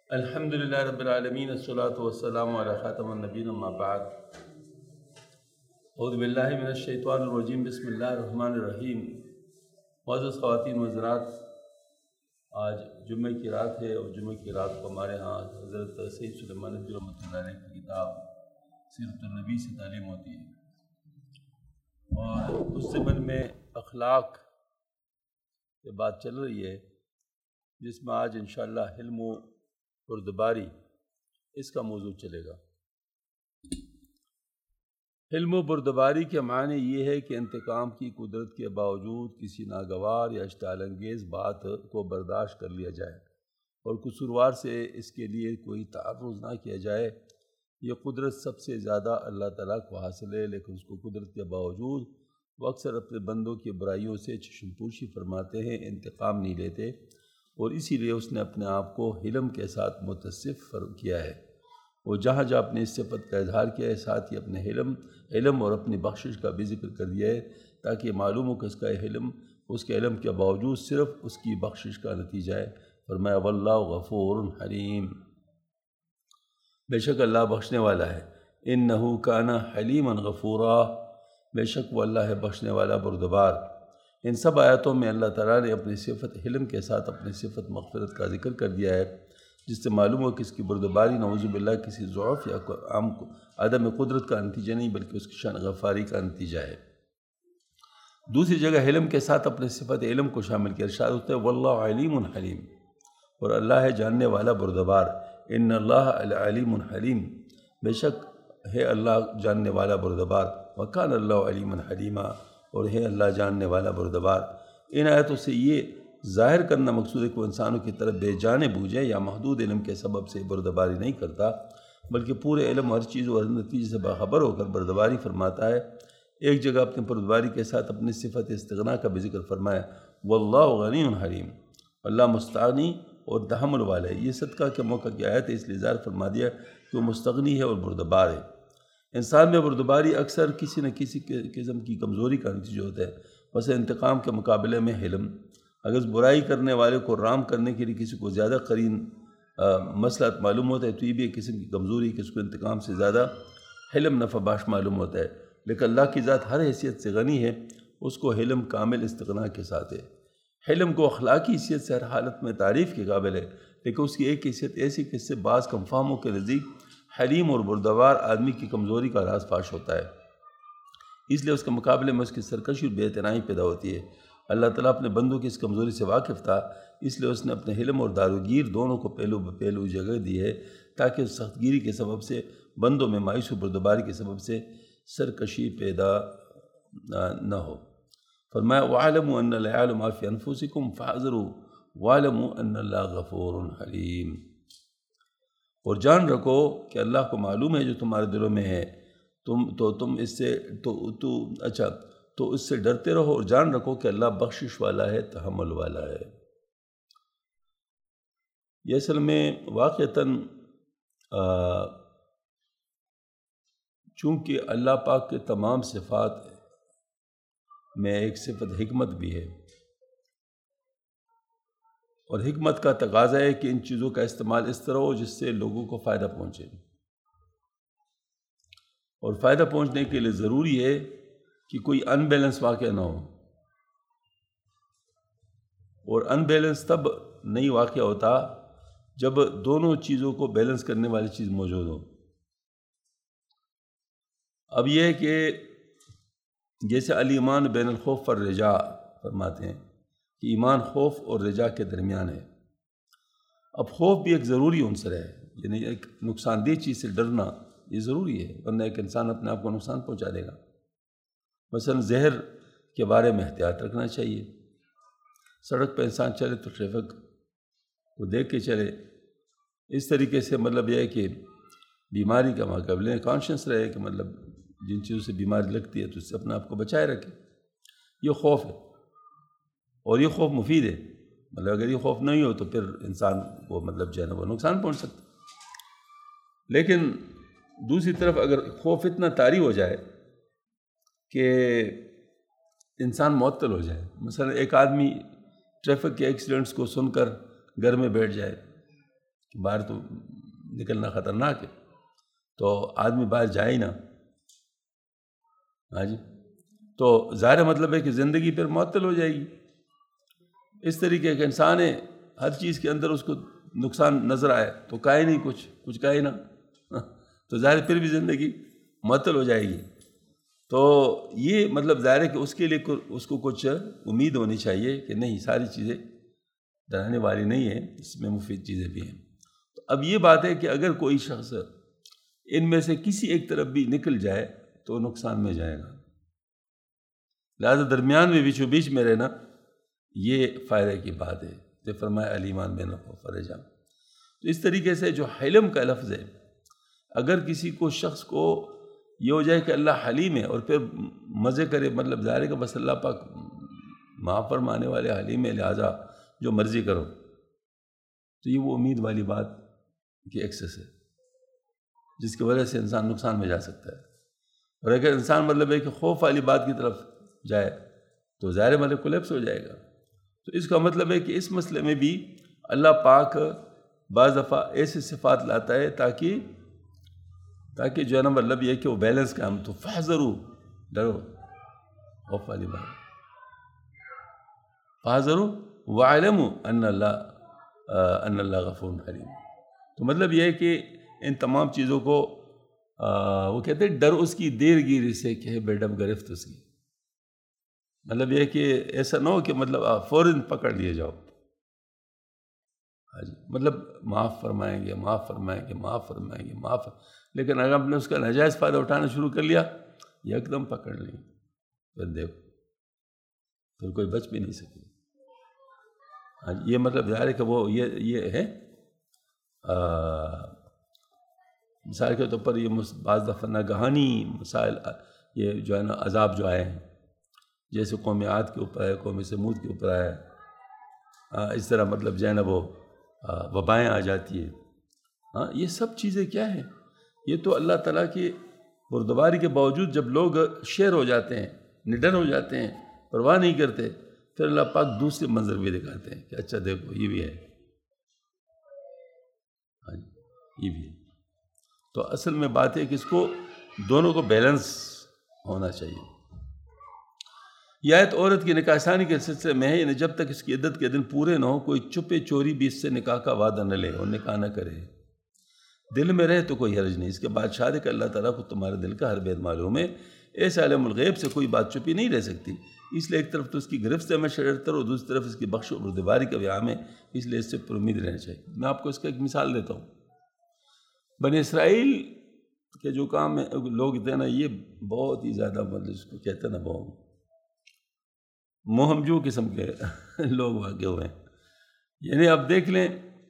الحمد للہ رب العالمین الصلاۃ والسلام علی خاتم النبیین اما بعد اعوذ باللہ من الشیطان الرجیم بسم اللہ الرحمن الرحیم۔ معزز خواتین و حضرات، آج جمعہ کی رات ہے اور جمعہ کی رات کو ہمارے ہاں حضرت سید سلیمان ندوی رحمۃ اللہ علیہ کی کتاب سیرت النبی سے تعلیم ہوتی ہے، اور اس ضمن میں اخلاق کی بات چل رہی ہے، جس میں آج انشاءاللہ حلم و بردباری اس کا موضوع چلے گا۔ حلم و بردباری کے معنی یہ ہے کہ انتقام کی قدرت کے باوجود کسی ناگوار یا اشتعال انگیز بات کو برداشت کر لیا جائے اور قصوروار سے اس کے لیے کوئی تعرض نہ کیا جائے۔ یہ قدرت سب سے زیادہ اللہ تعالیٰ کو حاصل ہے، لیکن اس کو قدرت کے باوجود وہ اکثر اپنے بندوں کی برائیوں سے چشم پوشی فرماتے ہیں، انتقام نہیں لیتے، اور اسی لیے اس نے اپنے آپ کو حلم کے ساتھ متصف کیا ہے۔ وہ جہاں جہاں اپنی اس صفت کا اظہار کیا ہے، ساتھ ہی اپنے علم اور اپنی بخشش کا بھی ذکر کر دیا ہے، تاکہ معلوم ہو کہ اس کے علم کے باوجود صرف اس کی بخشش کا نتیجہ ہے۔ فرمایا واللہ غفور حلیم، بے شک اللہ بخشنے والا ہے۔ انہ کان حلیما غفورا، بے شک وہ اللہ ہے بخشنے والا بردبار۔ ان سب آیاتوں میں اللہ تعالیٰ نے اپنی صفت حلم کے ساتھ اپنی صفت مغفرت کا ذکر کر دیا ہے، جس سے معلوم ہو کہ اس کی بردباری نعوذ باللہ کسی ضعف یا عدم قدرت کا نتیجہ نہیں، بلکہ اس کی شان غفاری کا نتیجہ ہے۔ دوسری جگہ حلم کے ساتھ اپنے صفت علم کو شامل کیا، ارشاد ہوتا ہے واللہ علیم حلیم، اور اللہ ہے جاننے والا بردبار۔ ان اللہ علیم حلیم، بے شک ہے اللہ جاننے والا بردبار۔ وکان اللہ علیم حلیما، اور ہے اللہ جاننے والا بردبار۔ ان آیتوں سے یہ ظاہر کرنا مقصود ہے کہ وہ انسانوں کی طرف بے جانے بوجھے یا محدود علم کے سبب سے بردباری نہیں کرتا، بلکہ پورے علم ہر چیز اور نتیجے سے باخبر ہو کر بردباری فرماتا ہے۔ ایک جگہ اپنے بردباری کے ساتھ اپنی صفت استغنا کا بھی ذکر فرمایا، واللہ غنی حلیم، اللہ مستغنی اور تحمل والا ہے۔ یہ صدقہ کے موقع کی آیت ہے، اس لیے ظاہر فرما دیا کہ وہ مستغنی ہے اور بردبار ہے۔ انسان میں بردباری اکثر کسی نہ کسی قسم کی کمزوری کا نتیجہ ہوتا ہے، ویسے انتقام کے مقابلے میں حلم، اگر برائی کرنے والے کو رام کرنے کے لیے کسی کو زیادہ قرین مصلحت معلوم ہوتا ہے تو یہ بھی ایک قسم کی کمزوری کہ اس کو انتقام سے زیادہ حلم نفع بخش معلوم ہوتا ہے، لیکن اللہ کی ذات ہر حیثیت سے غنی ہے، اس کو حلم کامل استغنا کے ساتھ ہے۔ حلم کو اخلاقی حیثیت سے ہر حالت میں تعریف کے قابل ہے، لیکن اس کی ایک حیثیت ایسی کہ اس سے بعض کم فہموں کے نزدیک حلیم اور بردبار آدمی کی کمزوری کا راز فاش ہوتا ہے، اس لیے اس کے مقابلے میں اس کی سرکشی اور بے اعتنائی پیدا ہوتی ہے۔ اللہ تعالیٰ اپنے بندوں کی اس کمزوری سے واقف تھا، اس لیے اس نے اپنے حلم اور داروگیر دونوں کو پہلو بپہلو جگہ دی ہے، تاکہ اس سخت گیری کے سبب سے بندوں میں مایوسی و بردباری کے سبب سے سرکشی پیدا نہ ہو۔ فرمایا وَاعْلَمُوا أَنَّ اللَّهَ يَعْلَمُ مَا فِي أَنفُسِكُمْ فَاحْذَرُوا وَاعْلَمُوا أَنَّ اللَّهَ غَفُورٌ حَلِيمٌ، اور جان رکھو کہ اللہ کو معلوم ہے جو تمہارے دلوں میں ہے، تم اس سے تو اس سے ڈرتے رہو، اور جان رکھو کہ اللہ بخشش والا ہے، تحمل والا ہے۔ یہ اصل میں واقعتاً چونکہ اللہ پاک کے تمام صفات میں ایک صفت حکمت بھی ہے، اور حکمت کا تقاضا ہے کہ ان چیزوں کا استعمال اس طرح ہو جس سے لوگوں کو فائدہ پہنچے، اور فائدہ پہنچنے کے لیے ضروری ہے کہ کوئی ان بیلنس واقع نہ ہو، اور ان بیلنس تب نہیں واقع ہوتا جب دونوں چیزوں کو بیلنس کرنے والی چیز موجود ہو۔ اب یہ ہے کہ جیسے الایمان بین الخوف والرجاء فرماتے ہیں کہ ایمان خوف اور رجاء کے درمیان ہے۔ اب خوف بھی ایک ضروری عنصر ہے، یعنی ایک نقصان دہ چیز سے ڈرنا یہ ضروری ہے، ورنہ ایک انسان اپنے آپ کو نقصان پہنچا دے گا۔ مثلا زہر کے بارے میں احتیاط رکھنا چاہیے، سڑک پہ انسان چلے تو ٹریفک کو دیکھ کے چلے، اس طریقے سے مطلب یہ ہے کہ بیماری کا مقابلے کانشیس رہے کہ مطلب جن چیزوں سے بیماری لگتی ہے تو اس سے اپنے آپ کو بچائے رکھے۔ یہ خوف ہے، اور یہ خوف مفید ہے، مطلب اگر یہ خوف نہیں ہو تو پھر انسان کو مطلب جو ہے نا وہ نقصان پہنچ سکتا ہے۔ لیکن دوسری طرف اگر خوف اتنا طاری ہو جائے کہ انسان معطل ہو جائے، مثلا ایک آدمی ٹریفک کے ایکسیڈنٹس کو سن کر گھر میں بیٹھ جائے کہ باہر تو نکلنا خطرناک ہے، تو آدمی باہر جائے ہی نہ. ہاں جی، تو ظاہر مطلب ہے کہ زندگی پھر معطل ہو جائے گی. اس طریقے کا انسان ہے، ہر چیز کے اندر اس کو نقصان نظر آئے تو کہے نہیں کچھ کہے نہ، تو ظاہر پھر بھی زندگی معطل ہو جائے گی. تو یہ مطلب ظاہر ہے کہ اس کے لیے اس کو کچھ امید ہونی چاہیے کہ نہیں، ساری چیزیں ڈرانے والی نہیں ہیں، اس میں مفید چیزیں بھی ہیں. تو اب یہ بات ہے کہ اگر کوئی شخص ان میں سے کسی ایک طرف بھی نکل جائے تو نقصان میں جائے گا. لہٰذا درمیان میں بیچو بیچ میں رہنا یہ فائدے کی بات ہے. جو فرمایا الایمان بین الخوف والرجاء. تو اس طریقے سے جو حلم کا لفظ ہے، اگر کسی کو شخص کو یہ ہو جائے کہ اللہ حلیم ہے اور پھر مزے کرے، مطلب ظاہر ہے کہ بس اللہ پاک معاف فرمانے والے حلیم ہے، لہٰذا جو مرضی کرو، تو یہ وہ امید والی بات کی ایکسس ہے جس کی وجہ سے انسان نقصان میں جا سکتا ہے. اور اگر انسان مطلب ہے کہ خوف والی بات کی طرف جائے تو ظاہر مطلب کولیپس ہو جائے گا. تو اس کا مطلب ہے کہ اس مسئلے میں بھی اللہ پاک بعض دفعہ ایسی صفات لاتا ہے تاکہ جو ہے نا مطلب یہ کہ وہ بیلنس کا ہم تو فحذروا، ڈرو، خوف والی بات. فحذروا وعلموا ان اللہ غفور حلیم. تو مطلب یہ ہے کہ ان تمام چیزوں کو وہ کہتے ہیں ڈر اس کی دیر گیری سے کہ ہے بے ڈب گرفت اس کی. مطلب یہ ہے کہ ایسا نہ ہو کہ مطلب آپ فوراً پکڑ لیے جاؤ. ہاں جی، مطلب معاف فرمائیں گے، لیکن اگر آپ نے اس کا ناجائز فائدہ اٹھانا شروع کر لیا، ایک دم پکڑ لیں، پھر دیکھو پھر کوئی بچ بھی نہیں سکے. ہاں جی، یہ مطلب ظاہر ہے کہ وہ یہ ہے مثال کے طور پر یہ بعض دفعہ ناگہانی مسائل، یہ جو ہے نا عذاب جو آئے ہیں، جیسے قوم عاد کے اوپر ہے، قوم سمود کے اوپر آیا، اس طرح مطلب جو ہے نا وہ وبائیں آ جاتی ہیں. ہاں، یہ سب چیزیں کیا ہیں؟ یہ تو اللہ تعالیٰ کی بردباری کے باوجود جب لوگ شیر ہو جاتے ہیں، نڈر ہو جاتے ہیں، پرواہ نہیں کرتے، پھر اللہ پاک دوسرے منظر بھی دکھاتے ہیں کہ اچھا دیکھو یہ بھی ہے. ہاں جی، یہ بھی ہے. تو اصل میں بات ہے کہ اس کو دونوں کو بیلنس ہونا چاہیے. یہ آیت عورت کی نکاح ثانی کے سلسلے میں ہے، یعنی جب تک اس کی عدت کے دن پورے نہ ہو کوئی چپے چوری بھی اس سے نکاح کا وعدہ نہ لے اور نکاح نہ کرے. دل میں رہے تو کوئی حرج نہیں. اس کے بعد شادی کہ اللہ تعالیٰ کو تمہارے دل کا ہر بید معلوم ہے. ایسے عالم الغیب سے کوئی بات چھپی نہیں رہ سکتی. اس لیے ایک طرف تو اس کی گرفت سے ہمیشہ ڈرتا اور دوسری طرف اس کی بخش و بردباری کا وہام ہے، اس لیے اس سے پر امید رہنا چاہیے. میں آپ کو اس کا ایک مثال دیتا ہوں. بنی اسرائیل کے جو کام لوگ تھے نا، یہ بہت ہی زیادہ مطلب اس کو کہتے ہیں نا بہت موہمجو قسم کے لوگ واقع ہوئے ہیں. یعنی اب دیکھ لیں،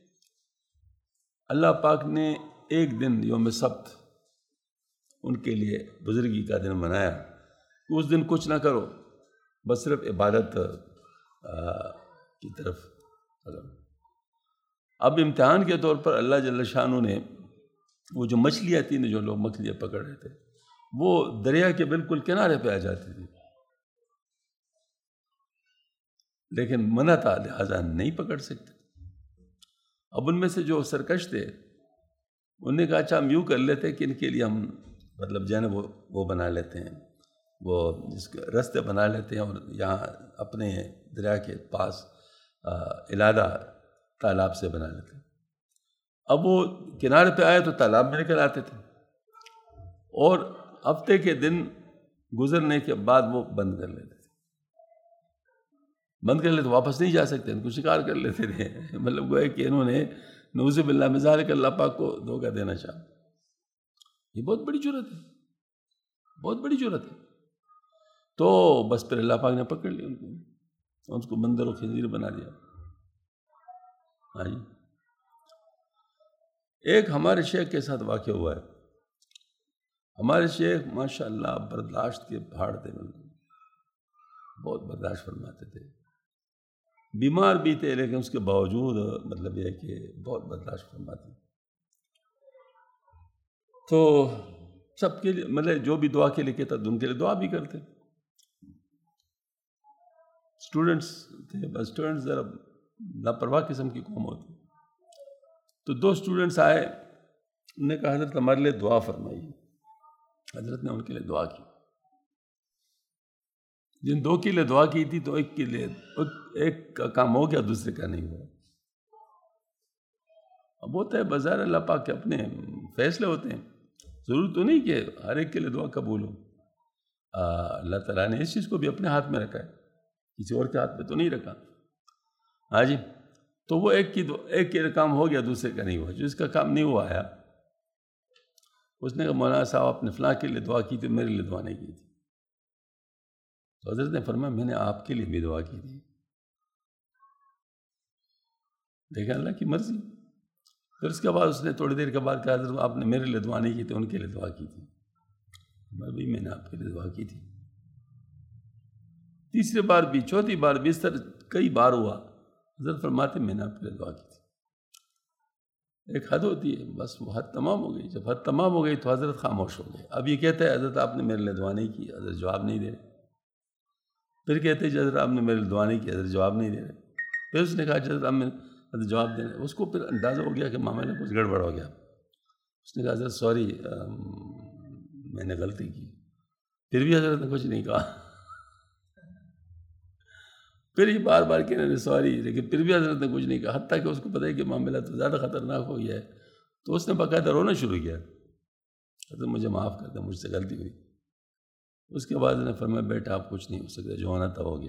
اللہ پاک نے ایک دن یوم سبت ان کے لیے بزرگی کا دن منایا. اس دن کچھ نہ کرو، بس صرف عبادت کی طرف. اب امتحان کے طور پر اللہ جل شانہ نے وہ جو مچھلیاں تھیں، جو لوگ مچھلیاں پکڑ رہے تھے، وہ دریا کے بالکل کنارے پہ آ جاتی تھی، لیکن منع تھا، لہٰذا نہیں پکڑ سکتے. اب ان میں سے جو سرکش تھے انہوں نے کہا اچھا ہم یوں کر لیتے کہ ان کے لیے ہم مطلب جو ہے نا وہ بنا لیتے ہیں، وہ جس کے رستے بنا لیتے ہیں، اور یہاں اپنے دریا کے پاس علادہ تالاب سے بنا لیتے ہیں. اب وہ کنارے پہ آئے تو تالاب میں نکل آتے تھے، اور ہفتے کے دن گزرنے کے بعد وہ بند کر لیتے تو واپس نہیں جا سکتے، ان کو شکار کر لیتے تھے. مطلب گویا کہ انہوں نے نعوذ باللہ من ذالک اللہ پاک کو دھوکہ دینا چاہا. یہ بہت بڑی جرات ہے، بہت بڑی جرات ہے. تو بس پھر اللہ پاک نے پکڑ لیا ان کو بندر و خنزیر بنا دیا. ہاں جی، ایک ہمارے شیخ کے ساتھ واقع ہوا ہے. ہمارے شیخ ماشاءاللہ برداشت کے پہاڑ تھے، بہت برداشت فرماتے تھے. بیمار بھی تھے لیکن اس کے باوجود مطلب یہ کہ بہت برداشت فرماتے. تو سب کے لیے مطلب جو بھی دعا کے لیے کہتا ان کے لیے دعا بھی کرتے. اسٹوڈنٹس تھے، بس اسٹوڈنٹس ذرا لاپرواہ قسم کی قوم ہوتی. تو 2 اسٹوڈنٹس آئے، انہوں نے کہا حضرت ہمارے لیے دعا فرمائیے. حضرت نے ان کے لیے دعا کی. جن 2 کے لیے دعا کی تھی تو ایک کا کام ہو گیا، دوسرے کا نہیں ہوا. اب ہوتا ہے بظاہر اللہ پاک کے اپنے فیصلے ہوتے ہیں. ضرور تو نہیں کہ ہر ایک کے لیے دعا قبول ہو. اللہ تعالیٰ نے اس چیز کو بھی اپنے ہاتھ میں رکھا ہے، کسی اور کے ہاتھ میں تو نہیں رکھا. ہاں جی. تو وہ ایک کے کام ہو گیا، دوسرے کا نہیں ہوا. جو اس کا کام نہیں ہوا آیا، اس نے کہا مولانا صاحب آپ نے فلاں کے لیے دعا کی تھی، میرے لیے دعا نہیں کی تھی. تو حضرت نے فرمایا میں نے آپ کے لیے بھی دعا کی تھی. دیکھا اللہ کی مرضی. پھر اس کے بعد اس نے تھوڑی دیر کے بعد کہا حضرت آپ نے میرے لیے دعا نہیں کی تھی، ان کے لیے دعا کی تھی. میں نے آپ کے لیے دعا کی تھی. تیسری بار بھی، چوتھی بار بھی، اس طرح کئی بار ہوا. حضرت فرماتے میں نے آپ کے لیے دعا کی تھی. ایک حد ہوتی ہے، بس وہ حد تمام ہو گئی. جب حد تمام ہو گئی تو حضرت خاموش ہو گئے. اب یہ کہتا ہے حضرت آپ نے میرے لیے دعا نہیں کی، حضرت جواب نہیں دے رہے. پھر کہتے ہیں حضرت آپ نے میرے لیے دعا نہیں کی، حضرت جواب نہیں دے رہے. پھر اس نے کہا حضرت آپ نے جواب دے رہے. اس کو پھر اندازہ ہو گیا کہ معاملے میں کچھ گڑبڑ ہو گیا. اس نے کہا حضرت سوری، میں نے غلطی کی. پھر بھی حضرت نے کچھ نہیں کہا. پھر یہ بار بار کہنے نے سوری، لیکن پھر بھی حضرت نے کچھ نہیں کہا. حتیٰ کہ اس کو پتہ ہے کہ معاملہ تو زیادہ خطرناک ہو گیا ہے. تو اس نے باقاعدہ رونا شروع کیا. حضرت مجھے معاف کر دیں، مجھ سے غلطی ہوئی. اس کے بعد نے فرمایا بیٹا آپ کچھ نہیں ہو سکتا، جو ہونا تھا ہو گیا.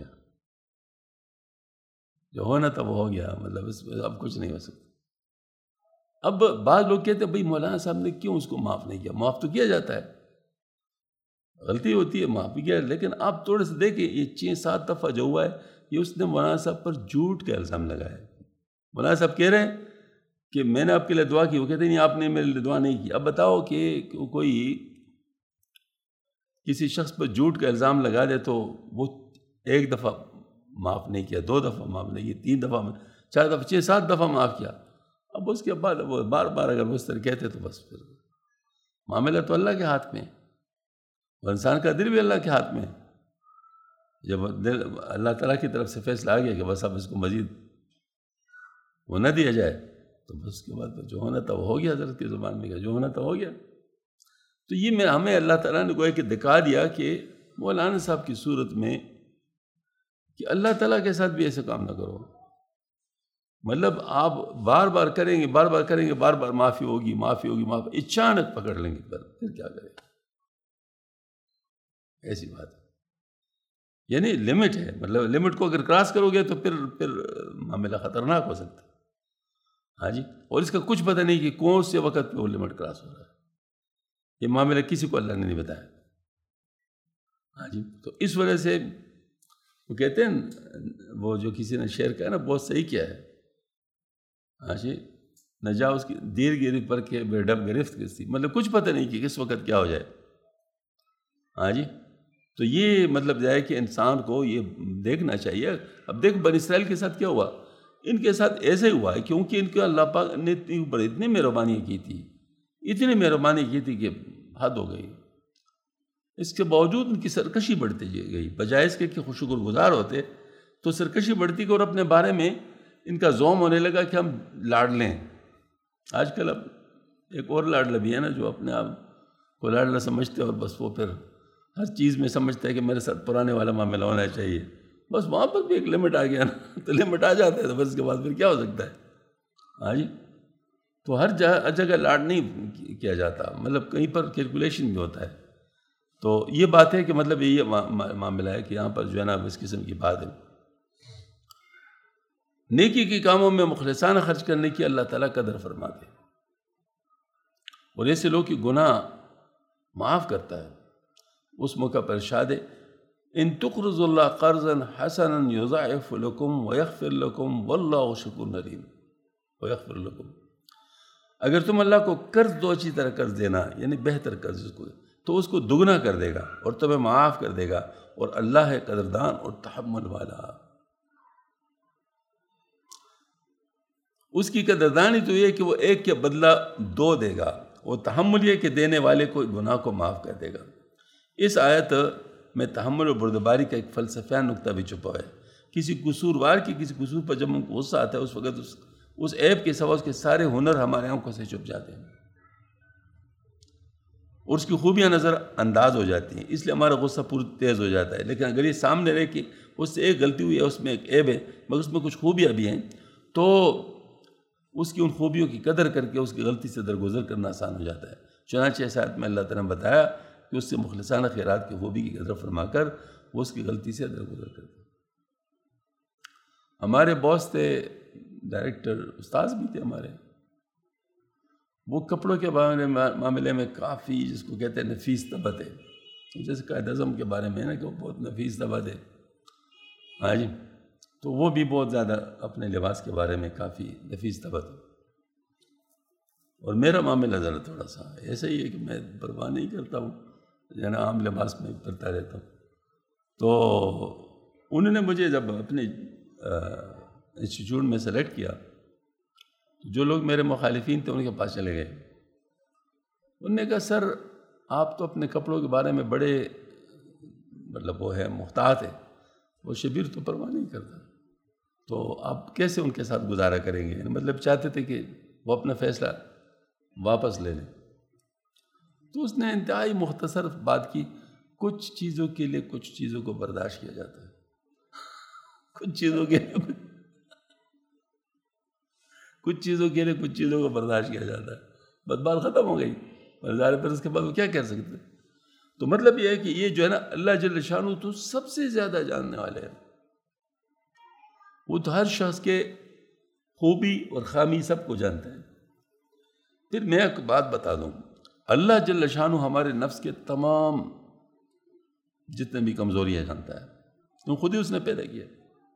جو ہونا تھا وہ ہو گیا، مطلب اس میں اب کچھ نہیں ہو سکتا. اب بعض لوگ کہتے ہیں بھئی مولانا صاحب نے کیوں اس کو معاف نہیں کیا؟ معاف تو کیا جاتا ہے، غلطی ہوتی ہے، معاف بھی کیا. لیکن آپ تھوڑے سے دیکھیں یہ 6-7 دفعہ جو ہوا ہے، یہ اس نے مولانا صاحب پر جھوٹ کا الزام لگایا ہے. مولانا صاحب کہہ رہے ہیں کہ میں نے آپ کے لیے دعا کی، وہ کہتے ہیں نہیں آپ نے میرے لیے دعا نہیں کی. اب بتاؤ کہ کوئی کسی شخص پر جھوٹ کا الزام لگا دے تو وہ 1 دفعہ معاف نہیں کیا، 2 دفعہ معاف نہیں کیا، 3 دفعہ، 4 دفعہ، 6-7 دفعہ معاف کیا. اب اس کے بعد وہ بار بار اگر وہ اس طرح کہتے تو بس پھر معاملہ تو اللہ کے ہاتھ میں، اور انسان کا دل بھی اللہ کے ہاتھ میں. جب دل اللہ تعالیٰ کی طرف سے فیصلہ آ گیا کہ بس اب اس کو مزید وہ نہ دیا جائے تو بس اس کے بعد جو ہونا تھا وہ ہو گیا. حضرت کی زبان میں کہا جو ہونا تھا ہو گیا. تو یہ ہمیں اللہ تعالیٰ نے گویا کہ دکھا دیا کہ مولانا صاحب کی صورت میں کہ اللہ تعالیٰ کے ساتھ بھی ایسے کام نہ کرو. مطلب آپ بار بار کریں گے، بار بار معافی ہوگی، اچانک پکڑ لیں گے پھر کیا کریں؟ ایسی بات ہے. یعنی لمٹ ہے، مطلب لمٹ کو اگر کراس کرو گے تو پھر معاملہ خطرناک ہو سکتا ہے. ہاں جی. اور اس کا کچھ پتہ نہیں کہ کون سے وقت پہ وہ لمٹ کراس ہو رہا ہے. یہ معاملہ کسی کو اللہ نے نہیں بتایا. ہاں جی. تو اس وجہ سے وہ کہتے ہیں، وہ جو کسی نے شعر کہا نا بہت صحیح کیا ہے. ہاں جی. نہ جا اس کی دیر گیری پر کے بے ڈب گرفت کسی، مطلب کچھ پتہ نہیں کہ کس وقت کیا ہو جائے. ہاں جی. تو یہ مطلب جو ہے کہ انسان کو یہ دیکھنا چاہیے. اب دیکھ بنی اسرائیل کے ساتھ کیا ہوا، ان کے ساتھ ایسے ہوا ہے کیونکہ ان کو اللہ پاک نے اتنی مہربانی کی تھی کہ حد ہو گئی. اس کے باوجود ان کی سرکشی بڑھتی گئی. بجائے اس کے کہ شکر گزار ہوتے تو سرکشی بڑھتی گئی، اور اپنے بارے میں ان کا زوم ہونے لگا کہ ہم لاڈ لیں. آج کل اب ایک اور لاڈلا بھی ہے نا، جو اپنے آپ کو لاڈلا سمجھتے اور بس وہ پھر ہر چیز میں سمجھتا ہے کہ میرے ساتھ پرانے والا معاملہ ہونا چاہیے. بس وہاں پر بھی ایک لمٹ آ گیا نا، تو لمٹ آ جاتا ہے تو بس اس کے بعد پھر کیا ہو سکتا ہے. ہاں جی. تو ہر جگہ لاڈ نہیں کیا جاتا، مطلب کہیں پر کیلکولیشن بھی ہوتا ہے. تو یہ بات ہے کہ مطلب یہ معاملہ ہے کہ یہاں پر جو ہے نا اس قسم کی بات ہے. نیکی کے کاموں میں مخلصانہ خرچ کرنے کی اللہ تعالیٰ قدر فرماتے ہیں، اور ایسے لوگ کی گناہ معاف کرتا ہے. اس موقع پر ارشاد ہے ان تقرضوا اللہ قرضا حسنا یضاعف لکم ویغفر لکم واللہ شکور علیم. ویغفر لکم، اگر تم اللہ کو قرض دو، اچھی طرح قرض دینا یعنی بہتر قرض اس کو، تو اس کو دگنا کر دے گا اور تمہیں معاف کر دے گا، اور اللہ ہے قدردان اور تحمل والا. اس کی قدردانی تو یہ کہ وہ ایک کے بدلہ 2 دے گا، اور تحمل یہ کہ دینے والے کو گناہ کو معاف کر دے گا. اس آیت میں تحمل اور بردباری کا ایک فلسفیانہ نقطہ بھی چھپا ہے. کسی قصوروار کی کسی قصور پر جب ہم کو غصہ آتا ہے اس وقت اس عیب کے سوا اس کے سارے ہنر ہمارے آنکھوں سے چھپ جاتے ہیں اور اس کی خوبیاں نظر انداز ہو جاتی ہیں، اس لیے ہمارا غصہ پور تیز ہو جاتا ہے۔ لیکن اگر یہ سامنے رہے کہ اس سے ایک غلطی ہوئی ہے، اس میں ایک عیب ہے مگر اس میں کچھ خوبیاں بھی ہیں، تو اس کی ان خوبیوں کی قدر کر کے اس کی غلطی سے درگزر کرنا آسان ہو جاتا ہے۔ چنانچہ اس آیت میں اللہ تعالیٰ نے بتایا کہ اس سے مخلصانہ خیرات کی خوبی کی قدر فرما کر وہ اس کی غلطی سے درگزر کرتے۔ ہمارے باس تھے ڈائریکٹر، استاذ بھی تھے ہمارے، وہ کپڑوں کے معاملے میں کافی جس کو کہتے ہیں نفیس طبع ہے، جیسے قائد اعظم کے بارے میں ہے نا کہ وہ بہت نفیس طبع ہے، ہاں جی، تو وہ بھی بہت زیادہ اپنے لباس کے بارے میں کافی نفیس طبع ہے۔ اور میرا معاملہ ذرا تھوڑا سا ایسا ہی ہے کہ میں پرواہ نہیں کرتا ہوں، یعنی عام لباس میں کرتا رہتا ہوں۔ تو انہوں نے مجھے جب اپنے انسٹیٹیوٹ میں سلیکٹ کیا تو جو لوگ میرے مخالفین تھے ان کے پاس چلے گئے، انہوں نے کہا سر آپ تو اپنے کپڑوں کے بارے میں بڑے مطلب وہ ہے محتاط ہے، وہ شبیر تو پرواہ نہیں کرتا، تو آپ کیسے ان کے ساتھ گزارا کریں گے؟ مطلب چاہتے تھے کہ وہ اپنا فیصلہ واپس لے لیں۔ تو اس نے انتہائی مختصر بات کی، کچھ چیزوں کے لیے کچھ چیزوں کو برداشت کیا جاتا ہے، کچھ چیزوں کے لیے کچھ چیزوں کو برداشت کیا جاتا ہے، بس بات ختم ہو گئی۔ پر اس کے بعد وہ کیا کہہ سکتے؟ تو مطلب یہ ہے کہ یہ جو ہے نا اللہ جل شانہ تو سب سے زیادہ جاننے والے ہیں، وہ تو ہر شخص کے خوبی اور خامی سب کو جانتا ہے۔ پھر میں ایک بات بتا دوں، اللہ جل شانہ ہمارے نفس کے تمام جتنے بھی کمزوریاں جانتا ہے، تو خود ہی اس نے پیدا کیا۔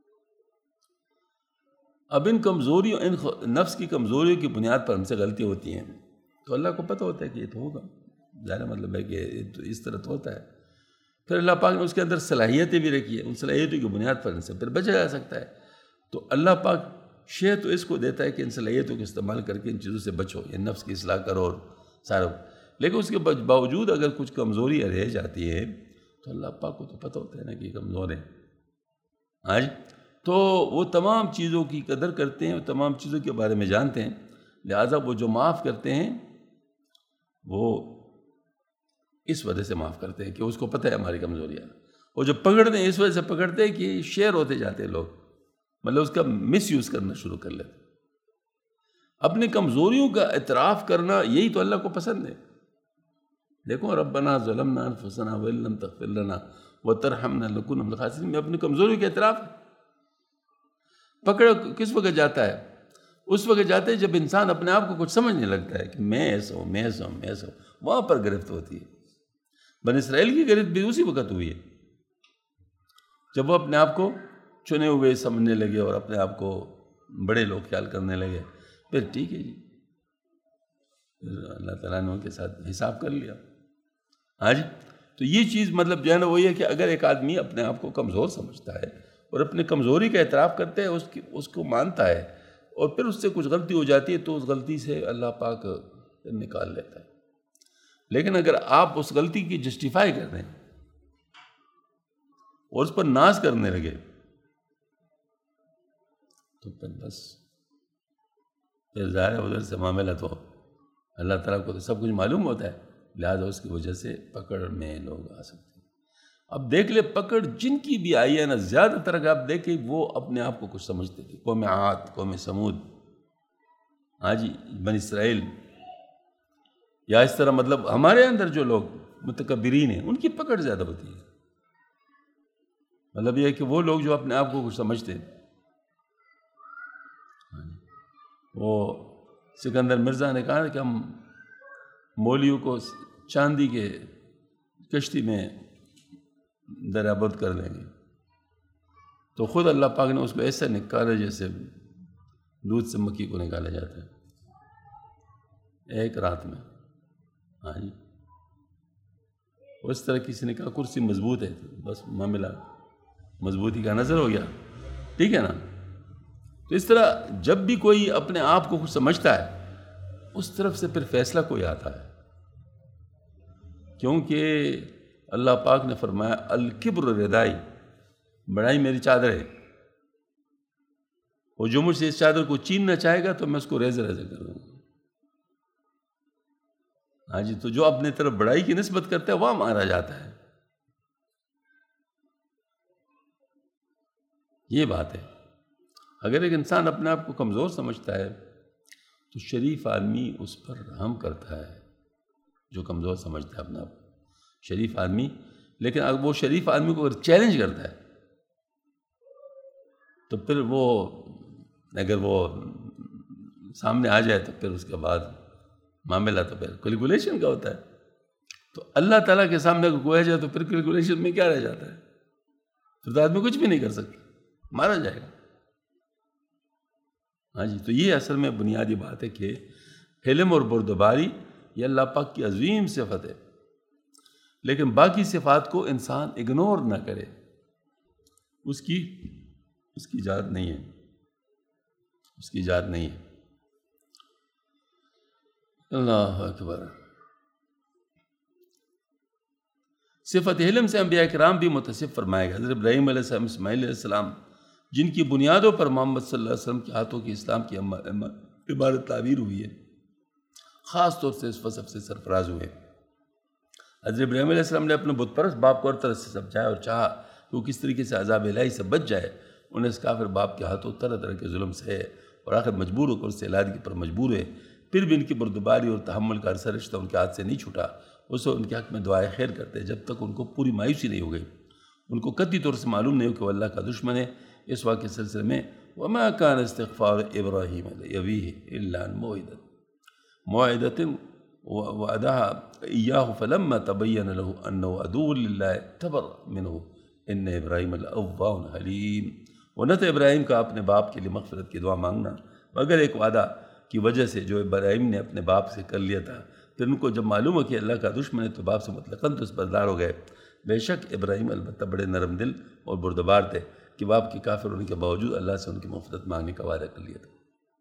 اب ان کمزوریوں، ان نفس کی کمزوریوں کی بنیاد پر ہم سے غلطی ہوتی ہیں، تو اللہ کو پتہ ہوتا ہے کہ یہ تو ہوگا، ظاہر مطلب ہے کہ یہ تو اس طرح تو ہوتا ہے۔ پھر اللہ پاک نے اس کے اندر صلاحیتیں بھی رکھی ہیں، ان صلاحیتوں کی بنیاد پر ان سے پھر بچا جا سکتا ہے۔ تو اللہ پاک شے تو اس کو دیتا ہے کہ ان صلاحیتوں کو استعمال کر کے ان چیزوں سے بچو، یہ نفس کی اصلاح کرو اور سارا، لیکن اس کے باوجود اگر کچھ کمزوری رہ جاتی ہے تو اللہ پاک کو تو پتہ ہوتا ہے نا کہ یہ کمزور ہے، آج تو وہ تمام چیزوں کی قدر کرتے ہیں، وہ تمام چیزوں کے بارے میں جانتے ہیں، لہٰذا وہ جو معاف کرتے ہیں وہ اس وجہ سے معاف کرتے ہیں کہ اس کو پتہ ہے ہماری کمزوریاں، اور جو پکڑتے ہیں اس وجہ سے پکڑتے ہیں کہ شیئر ہوتے جاتے ہیں لوگ، مطلب اس کا مس یوز کرنا شروع کر لیتے۔ اپنی کمزوریوں کا اعتراف کرنا یہی تو اللہ کو پسند ہے۔ دیکھو ربنا ظلمنا انفسنا وان لم تغفر لنا وترحمنا لنکونن من الخاسرین، میں اپنی کمزوریوں کا اعتراف پکڑ کس وقت جاتا ہے؟ اس وقت جاتا ہے جب انسان اپنے آپ کو کچھ سمجھنے لگتا ہے کہ میں ایسا ہوں، میں ایسا ہوں، میں ایسا ہوں، وہاں پر گرفت ہوتی ہے۔ بنی اسرائیل کی گرفت بھی اسی وقت ہوئی ہے جب وہ اپنے آپ کو چنے ہوئے سمجھنے لگے اور اپنے آپ کو بڑے لوگ خیال کرنے لگے، پھر ٹھیک ہے جی، پھر اللہ تعالیٰ نے ان کے ساتھ حساب کر لیا۔ ہاں جی، تو یہ چیز مطلب جو ہے نا وہی ہے کہ اگر ایک آدمی اپنے آپ کو کمزور سمجھتا ہے اور اپنی کمزوری کا اعتراف کرتا ہے، اس کو مانتا ہے، اور پھر اس سے کچھ غلطی ہو جاتی ہے تو اس غلطی سے اللہ پاک نکال لیتا ہے۔ لیکن اگر آپ اس غلطی کی جسٹیفائی کر دیں اور اس پر ناز کرنے لگے تو پھر بس پھر ظاہر ہے ادھر سے معاملہ تو اللہ تعالیٰ کو تو سب کچھ معلوم ہوتا ہے، لہٰذا اس کی وجہ سے پکڑ میں لوگ آ سکتے ہیں۔ اب دیکھ لے پکڑ جن کی بھی آئی ہے نا، زیادہ تر اگر آپ دیکھیں وہ اپنے آپ کو کچھ سمجھتے تھے، قوم عاد، قوم سمود، ہاں جی، بنی اسرائیل، یا اس طرح مطلب ہمارے اندر جو لوگ متکبرین ہیں ان کی پکڑ زیادہ ہوتی ہے۔ مطلب یہ ہے کہ وہ لوگ جو اپنے آپ کو کچھ سمجھتے ہیں، وہ سکندر مرزا نے کہا کہ ہم مولیوں کو چاندی کے کشتی میں درآمد کر دیں گے، تو خود اللہ پاک نے اس کو ایسا نکالا جیسے دودھ سے مکھی کو نکالا جاتا ہے ایک رات میں۔ ہاں جی، اس طرح کسی نے کہا کرسی مضبوط ہے، بس معاملہ مضبوطی کا نظر ہو گیا، ٹھیک ہے نا۔ تو اس طرح جب بھی کوئی اپنے آپ کو کچھ سمجھتا ہے اس طرف سے پھر فیصلہ کوئی آتا ہے، کیونکہ اللہ پاک نے فرمایا الکبر ردائی، بڑائی میری چادر ہے، اور جو مجھ سے اس چادر کو چھیننا چاہے گا تو میں اس کو ریزہ ریزہ کر دوں گا۔ ہاں جی، تو جو اپنے طرف بڑائی کی نسبت کرتا ہے وہ مارا جاتا ہے، یہ بات ہے۔ اگر ایک انسان اپنے آپ کو کمزور سمجھتا ہے تو شریف آدمی اس پر رحم کرتا ہے، جو کمزور سمجھتا ہے اپنے آپ کو شریف آدمی، لیکن اگر وہ شریف آدمی کو اگر چیلنج کرتا ہے تو پھر وہ اگر وہ سامنے آ جائے تو پھر اس کے بعد معاملہ تو پھر کیلکولیشن کا ہوتا ہے۔ تو اللہ تعالیٰ کے سامنے اگر کوئی آ جائے تو پھر کیلکولیشن میں کیا رہ جاتا ہے؟ پھر تو آدمی کچھ بھی نہیں کر سکتا، مارا جائے گا۔ ہاں جی، تو یہ اصل میں بنیادی بات ہے کہ حلم اور بردباری یہ اللہ پاک کی عظیم صفت ہے، لیکن باقی صفات کو انسان اگنور نہ کرے، اس کی اجازت نہیں ہے، اس کی اجازت نہیں ہے۔ اللہ اکبر۔ صفت حلم سے انبیاء کرام بھی متصف فرمائے گا۔ حضرت ابراہیم علیہ السلام، اسماعیل علیہ السلام، جن کی بنیادوں پر محمد صلی اللہ علیہ وسلم کے ہاتھوں کی اسلام کی عبارت تعبیر ہوئی ہے، خاص طور سے اس وصف سے سرفراز ہوئے۔ حضرت ابراہیم علیہ السلام نے اپنے بت پرست باپ کو ہر طرح سے سمجھایا اور چاہا کہ وہ کس طریقے سے عذاب الہی سے بچ جائے۔ انہیں اس کافر باپ کے ہاتھوں طرح طرح کے ظلم سے اور آخر مجبور ہو کر اس سے علیحدگی پر مجبور ہوئے، پھر بھی ان کی بردباری اور تحمل کا عرصہ رشتہ ان کے ہاتھ سے نہیں چھوٹا۔ اس وقت ان کے حق میں دعائے خیر کرتے جب تک ان کو پوری مایوسی نہیں ہو گئی، ان کو قطعی طور سے معلوم نہیں ہو کہ وہ اللہ کا دشمن ہے۔ اس واقعے کے سلسلے میں وَمَا كَانَ اسْتِغْفَارُ إِبْرَاهِيمَ لِأَبِيهِ إِلَّا عَنْ مَوْعِدَةٍ وَعَدَهَا إِيَّاهُ فَلَمَّا تَبَيَّنَ لَهُ أَنَّهُ عَدُوٌّ لِلَّهِ تَبَرَّأَ مِنْهُ إِنَّ إِبْرَاهِيمَ لَأَوَّاهٌ حَلِيمٌ۔ وہ نہ تو ابراہیم کا اپنے باپ کے لیے مغفرت کی دعا مانگنا مگر ایک وعدہ کی وجہ سے جو ابراہیم نے اپنے باپ سے کر لیا تھا، پھر ان کو جب معلوم ہو کہ اللہ کا دشمن ہے تو باپ سے مطلقاً تو اس بردار ہو گئے۔ بے شک ابراہیم البتہ بڑے نرم دل اور بردبار تھے کہ باپ کے کافر ہونے کے باوجود اللہ سے ان کی مغفرت مانگنے کا وعدہ کر لیا تھا۔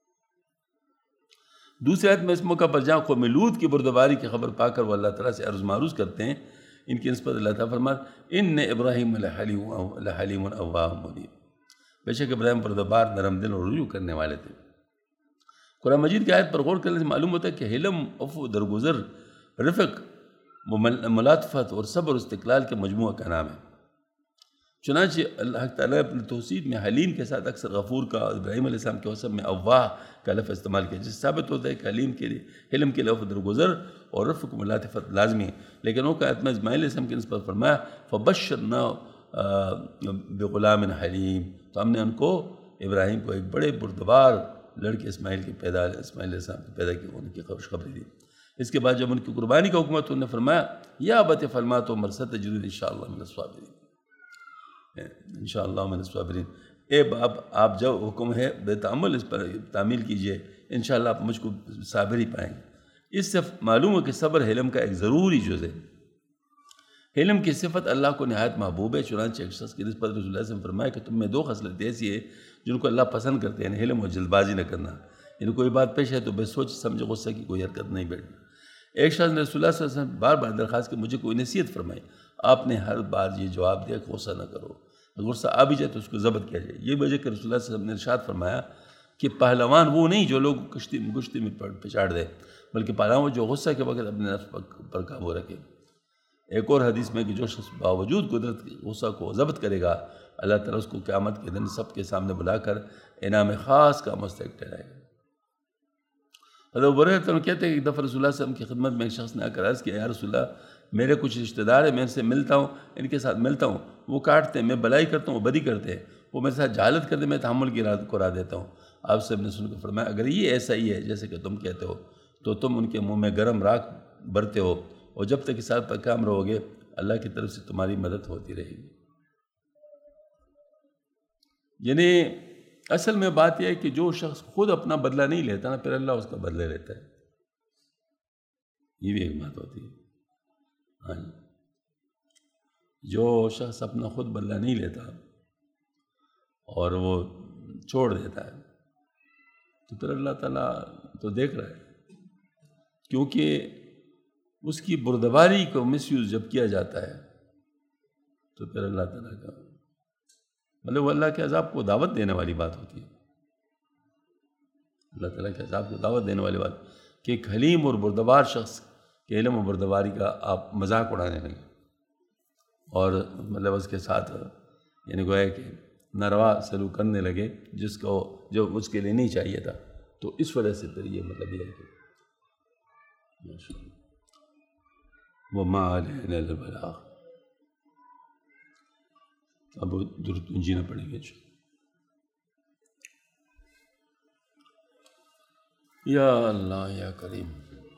دوسری آیت میں اس موقع پر جہاں قوم لوط کی بردباری کی خبر پا کر وہ اللہ تعالیٰ سے عرض معروض کرتے ہیں، ان کی نسبت اللہ تعالیٰ فرماتا ان ابراہیم لحلیم اوّاہ منیب، بے شک ابراہیم بردبار، نرم دل اور رجوع کرنے والے تھے۔ قرآن مجید کی آیت پر غور کرنے سے معلوم ہوتا ہے کہ حلم، عفو، درگزر، رفق، ملاطفت اور صبر و استقلال کے مجموعہ کا نام ہے۔ چنانچہ اللہ تعالیٰ اپنے توصیف میں حلیم کے ساتھ اکثر غفور کا، ابراہیم علیہ السلام کے وصف میں اوّاہ کا لفظ استعمال کیا، جس سے ثابت ہوتا ہے کہ حلیم کے لیے حلم کے لفظ درگزر اور رفق ملاطفت لازمی ہے۔ لیکن وہ آیت میں اسماعیل علیہ السلام کی نسبت فرمایا فَبَشَّرْنَاهُ بِغُلَامٍ حَلِيمٍ، تو ہم نے ان کو ابراہیم کو ایک بڑے بردبار لڑکے اسماعیل علیہ السلام کی پیدا کی ہونے کی خوشخبری دی۔ اس کے بعد جب ان کی قربانی کا حکم تو انہوں نے فرمایا یا ابت افعل ما تؤمر ستجدنی انشاءاللہ من الصابرین، انشاءاللہ من الصابرین، اے باپ آپ جو حکم ہے بے تعمل اس پر تعمیل کیجئے، انشاءاللہ آپ مجھ کو صابر ہی پائیں گے۔ اس سے معلوم ہے کہ صبر حلم کا ایک ضروری جز ہے۔ حلم کی صفت اللہ کو نہایت محبوب ہے، چنانچہ ایک شخص کی نسبت رسول اللہ صلی اللہ علیہ وسلم فرمایا کہ تم میں دو خصلتیں ایسی ہے جن کو اللہ پسند کرتے ہیں، حلم اور جلد بازی نہ کرنا، یعنی کوئی بات پیش ہے تو بے سوچ سمجھ غصہ کی کوئی حرکت نہیں بیٹھنا۔ ایک شخص نے رسول اللہ صلی اللہ علیہ وسلم بار بار درخواست کی مجھے کوئی نصیحت فرمائی، آپ نے ہر بار یہ جواب دیا کہ غصہ نہ کرو، اگر غصہ آ بھی جائے تو اس کو ضبط کیا جائے۔ یہ وجہ کہ رسول اللہ صلی اللہ علیہ وسلم نے ارشاد فرمایا کہ پہلوان وہ نہیں جو لوگ کشتی میں پچاڑ دے، بلکہ پہلوان جو غصہ کے وقت اپنے نفس پر قابو رکھے۔ ایک اور حدیث میں کہ جو شخص باوجود قدرت کے غصہ کو ضبط کرے گا، اللہ تعالیٰ اس کو قیامت کے دن سب کے سامنے بلا کر انعام خاص کا مستحق ٹھہرائے گا۔ حضرت ابو ہریرہ کہتے ہیں کہ ایک دفعہ رسول اللہ صلی اللہ علیہ وسلم کی خدمت میں ایک شخص نے آ کر عرض کیا یا رسول اللہ، میرے کچھ رشتہ دار ہیں، میں ان سے ملتا ہوں، ان کے ساتھ ملتا ہوں، وہ کاٹتے ہیں، میں بلائی کرتا ہوں، وہ بدی کرتے ہیں، وہ میرے ساتھ جہالت کرتے، میں تحمل کی راہ کو راہ دیتا ہوں۔ آپ سب نے سن کر فرمایا اگر یہ ایسا ہی ہے جیسے کہ تم کہتے ہو تو تم ان کے منہ میں گرم راکھ بھرتے ہو، اور جب تک اس ساتھ پر کام رہو گے اللہ کی طرف سے تمہاری مدد ہوتی رہے گی۔ یعنی اصل میں بات یہ ہے کہ جو شخص خود اپنا بدلہ نہیں لیتا نا، پھر اللہ اس کا بدلہ لیتا ہے، یہ بھی ایک بات ہوتی ہے۔ ہاں جی، جو شخص اپنا خود بدلہ نہیں لیتا اور وہ چھوڑ دیتا ہے تو پھر اللہ تعالیٰ تو دیکھ رہا ہے، کیونکہ اس کی بردباری کو مس یوز جب کیا جاتا ہے تو پھر اللہ تعالیٰ کا مطلب وہ اللہ کے عذاب کو دعوت دینے والی بات ہوتی ہے۔ اللہ تعالیٰ کے عذاب کو دعوت دینے والے بات کہ ایک حلیم اور بردبار شخص کے علم و بردباری کا آپ مذاق اڑانے لگے اور مطلب اس کے ساتھ یعنی گویا کہ ناروا سلوک کرنے لگے جس کو جو اس کے لیے نہیں چاہیے تھا. تو اس وجہ سے پھر یہ مطلب یہ ہے کہ وَمَا عَلَيْنَا إِلَّا الْبَلَاغُ. اب درود جینا پڑیں گے یا اللہ یا کریم.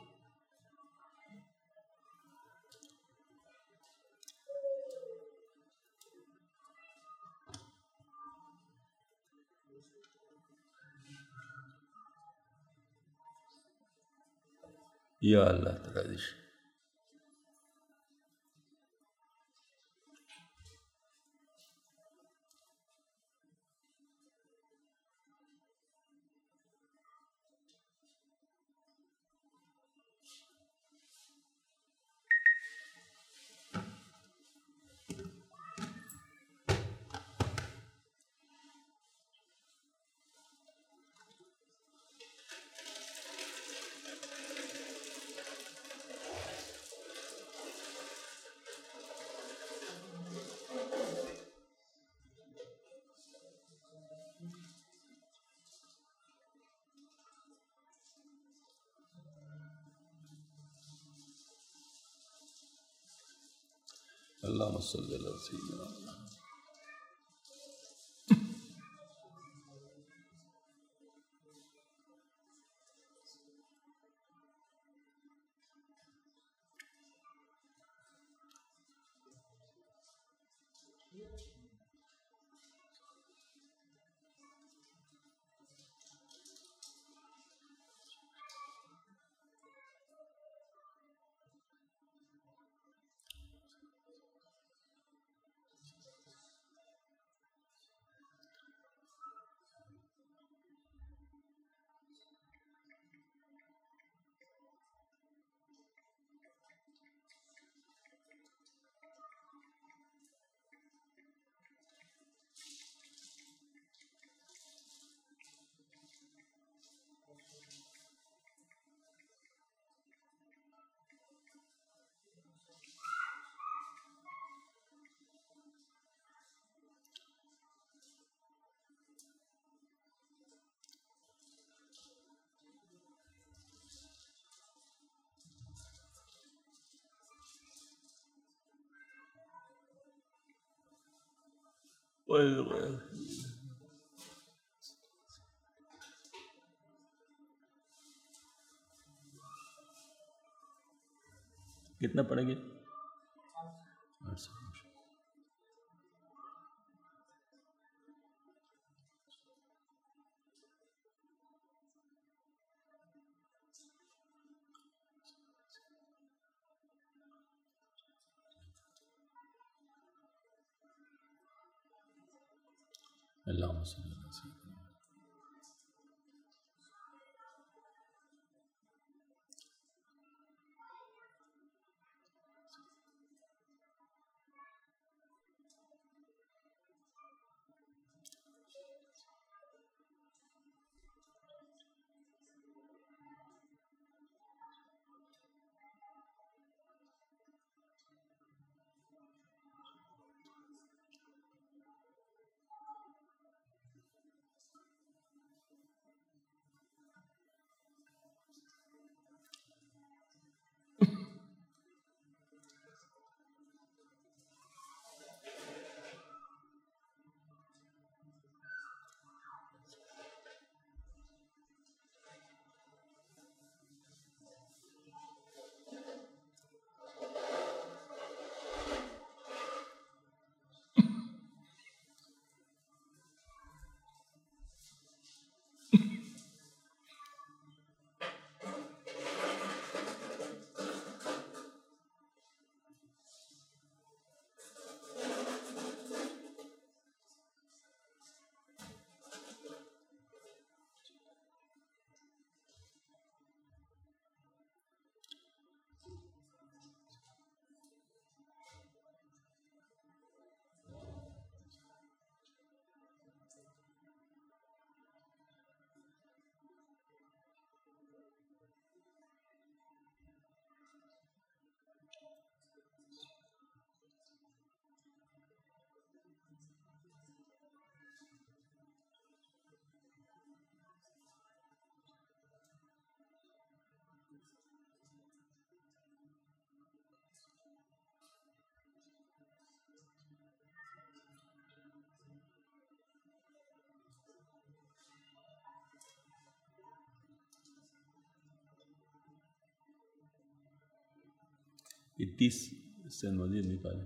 یا اللہ تعالیٰ اللہم صلی اللہ سیدنا محمد. کتنا پڑیں گے؟ 800. اللہم صلی اللہ علیہ وسلم. یہ 30 سن مزید نکالیں.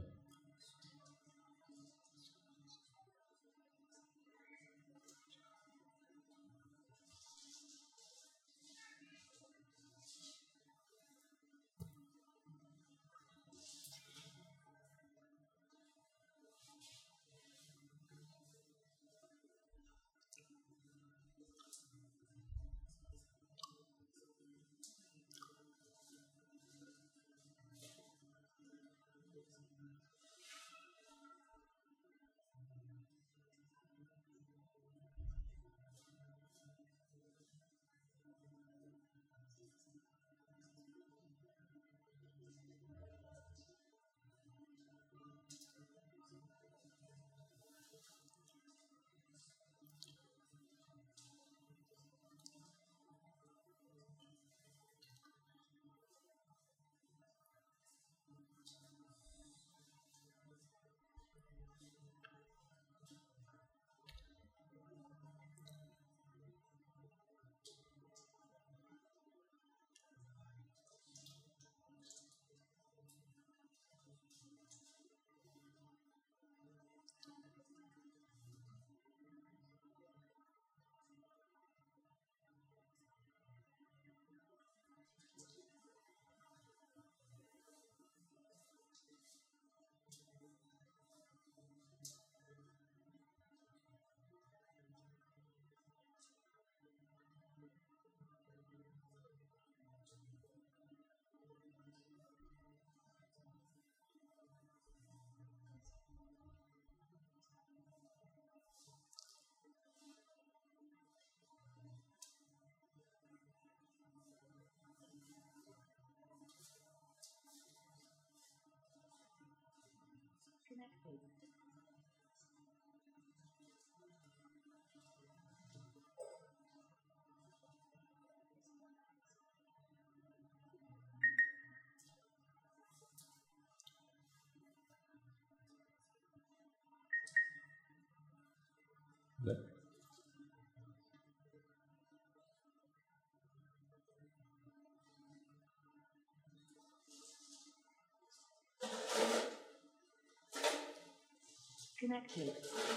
Connected.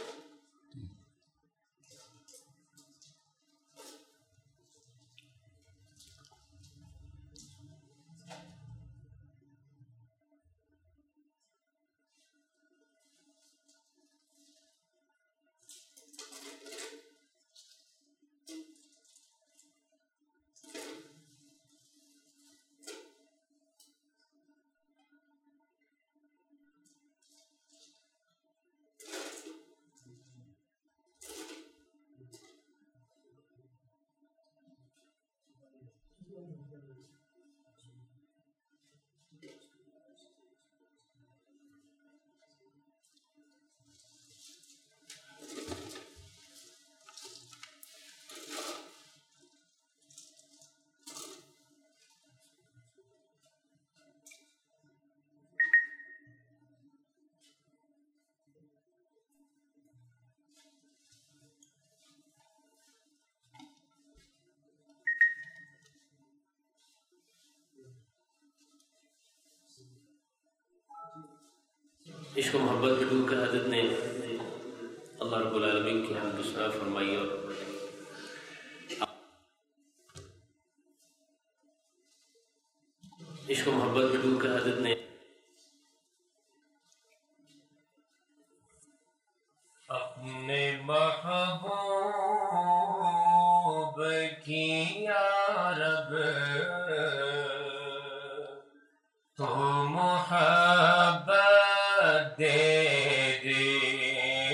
عشق و محبت میں ڈوب کر حضرت نے اللہ رب العالمین کی حمد و ثنا فرمائی اور عشق و محبت میں ڈوب کر حضرت نے اپنے محبوب کی یا رب تو محبت دے دے،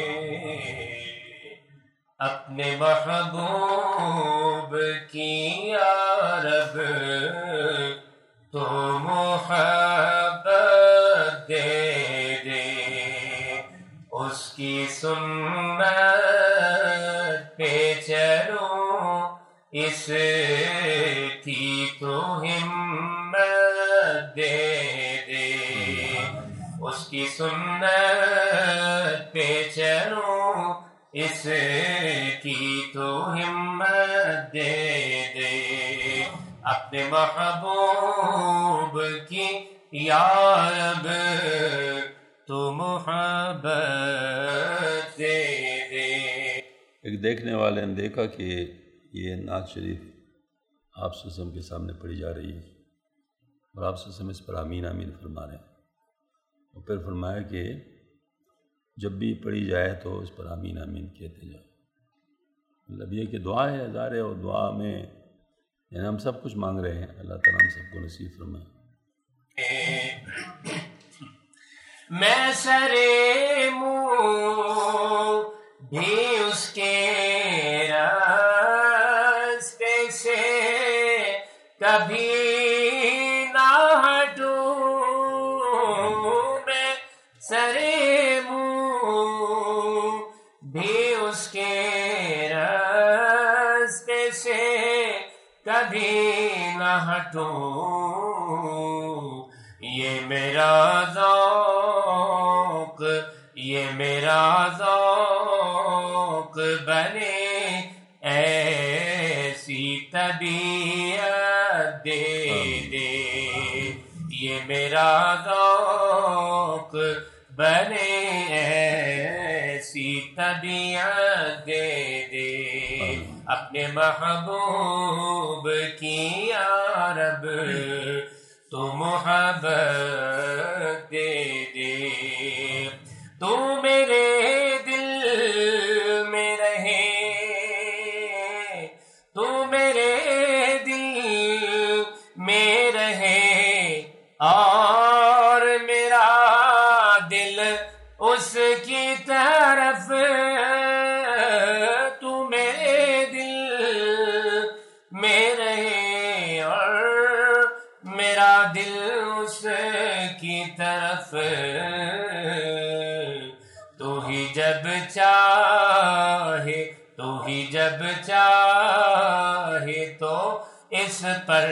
اپنے محبوب کی یا رب تو محبت دے دے، اس کی سنت پہ چلو اس کی تو ہمت دے دے، اس کی سنت پہ چلو اس کی تو ہمت دے دے، اپنے محبوب کی یا رب تو محبت دے دے۔ ایک دیکھنے والے نے دیکھا کہ یہ نعت شریف آپ صلی اللہ علیہ وسلم کے سامنے پڑھی جا رہی ہے اور آپ صلی اللہ علیہ وسلم اس پر آمین آمین فرما رہے ہیں، اور پھر فرمایا کہ جب بھی پڑھی جائے تو اس پر آمین آمین کہتے جاؤ۔ مطلب یہ کہ دعا ہے ہزار ہے، اور دعا میں یعنی ہم سب کچھ مانگ رہے ہیں، اللہ تعالیٰ ہم سب کو نصیب فرمائے۔ میں سرے منہ بھی اس کے راستے سے کبھی نہ ہٹوں، میں سرے منہ بھی اس کے راستے سے کبھی نہ ہٹوں، یہ میرا ذوق، یہ میرا ذوق بنے ایسی طبیعت دے دے، یہ میرا ذوق بنے ایسی طبیعت دے دے، اپنے محبوب کی یا رب تو محبت دے دے، تو میرے دل میں رہے، تو میرے دل میں رہے، اور میرا دل اس کی طرف، تو میرے دل میں رہے اور میرا دل اس کی طرف، تو ہی جب چاہے، تو ہی جب چاہے تو اس پر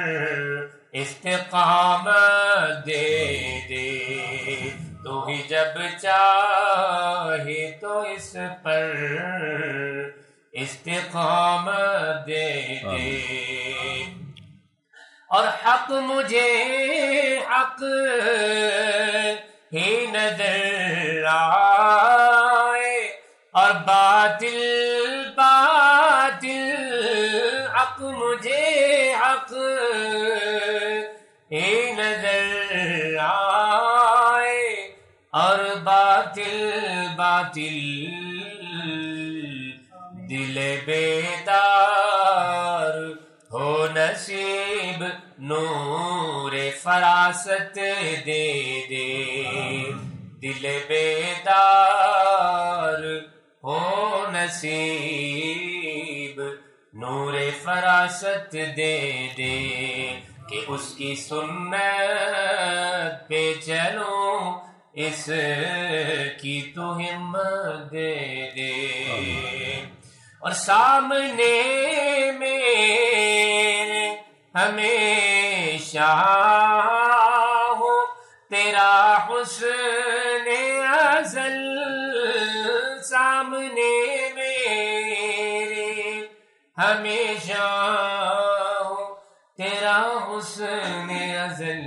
استقامت دے دے، تو ہی جب چاہے تو اس پر استقامت دے دے، اور حق مجھے حق ہی نظر آئے، اور باطل باطل، حق مجھے حق ہی نظر آئے، اور باطل باطل، دل بیدار ہو نصیب نور فراست دے دے، دل بیدار ہو نصیب نور فراست دے دے، کہ اس کی سنت پہ چلوں، اس کی تو ہمت دے دے، اور سامنے میرے ہمیشہ ہو تیرا حسن ازل، سامنے میرے ہمیشہ ہو تیرا حسن ازل،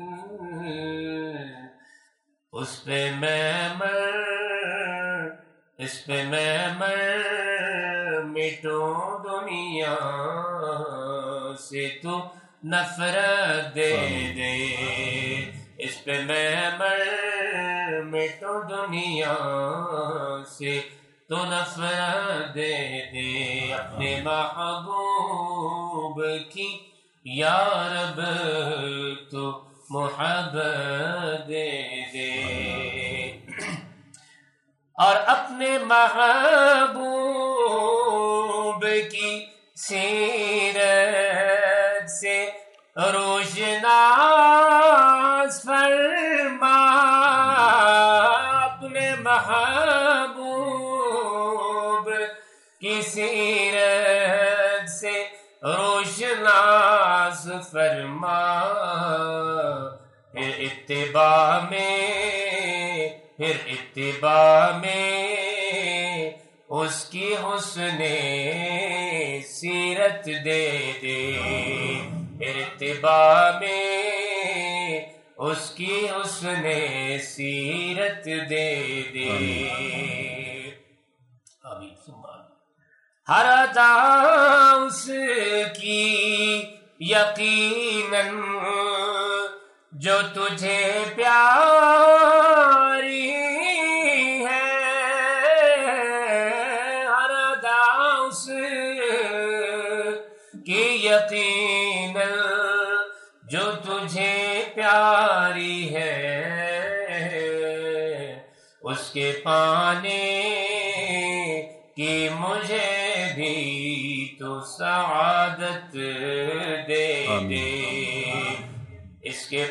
اس پہ میں مر، اس پہ میں مر مٹوں دنیا سے تو نفرت دے دے، اس پہ میں مر مٹوں دنیا سے تو نفرت دے دے، اپنے محبوب کی یا رب تو محبت دے دے، اور اپنے محبوب کی سیرت سے روشناس فرما، اپنے محبوب کی سیرت سے روشناس فرما، پھر اتباع میں اس کی حسن سیرت دے دے، پھر اتباع میں اس کی حسن سیرت دے دے. آمین ثم آمین. ہر ادا اس کی یقیناً جو تجھے پیاری ہے. ہر ادا اس کی یقیناً جو تجھے پیاری ہے. اس کے پانے کی مجھے بھی تو سعادت دے دے. اس کے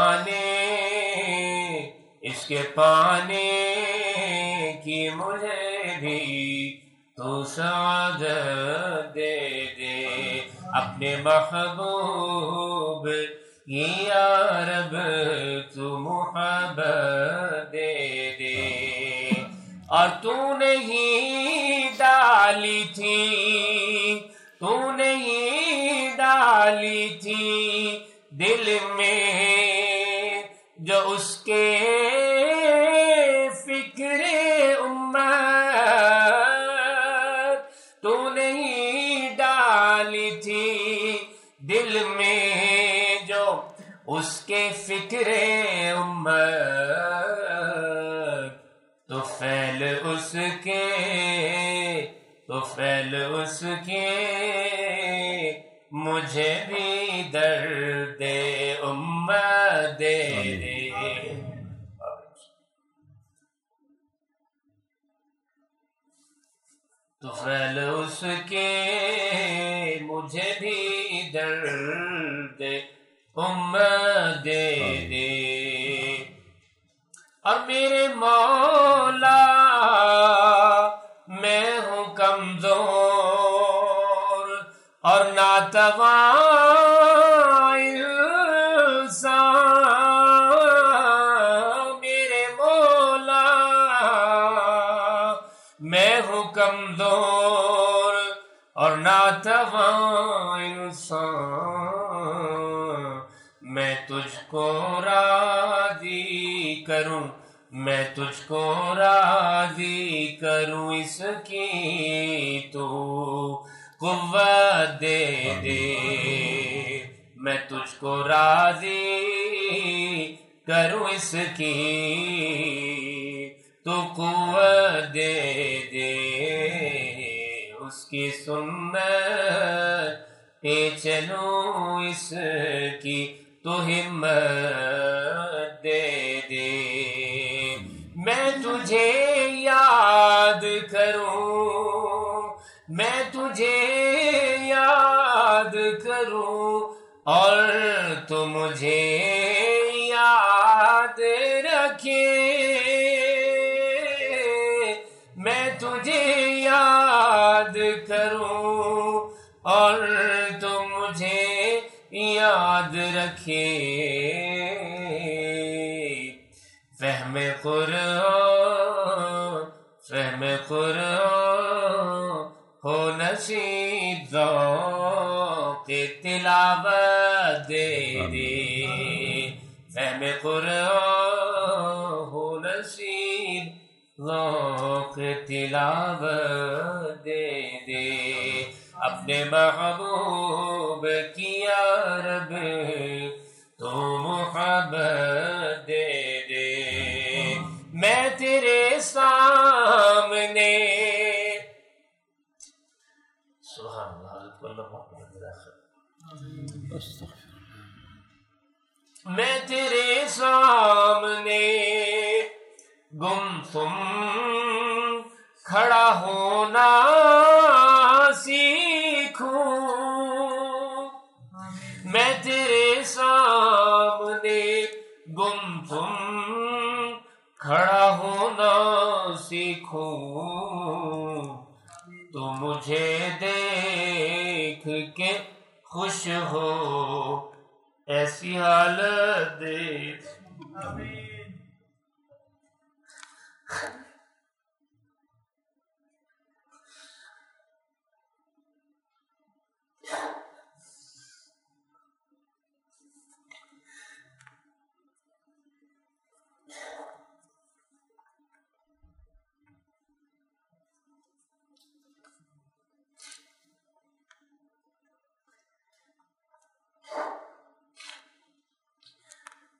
پانے کی مجھے بھی تو سعادت دے دے. اپنے محبوب یا رب تو محبت دے دے. اور تو نہیں ڈالی تھی دل میں جو اس کے فکر امت. تو نہیں ڈالی تھی دل میں جو اس کے فکر امت. تو فعل اس کے مجھے بھی درد امت دے دے. تو فعل اس کے مجھے بھی درد امت دے دے. اور میرے مولا میں ہوں کمزور اور ناتواں انسان. میرے مولا میں ہوں کمزور اور ناتواں انسان. میں تجھ کو راضی کروں اس کی تو قوت دے دے. میں تجھ کو راضی کروں اس کی تو قوت دے دے. اس کی سنت پہ چلوں اس کی تو ہمت دے دے. میں تجھے یاد کروں اور تو مجھے یاد رکھے. میں تجھے یاد کروں اور تو مجھے یاد رکھے. فہم قرآن ہو نصیب ذوق تلاوت دے دے. فہم قرآن ہو نصیب ذوق تلاوت دے دے. اپنے محبوب کی یا رب تو محبت دے دے. میں تیرے سامنے سبحان اللہ میں تیرے سامنے گمسم کھڑا ہونا سیکھوں. میں تیرے سامنے گمسم کھڑا ہونا سیکھوں. تو مجھے دیکھ کے خوش ہو ایسی حالت دے.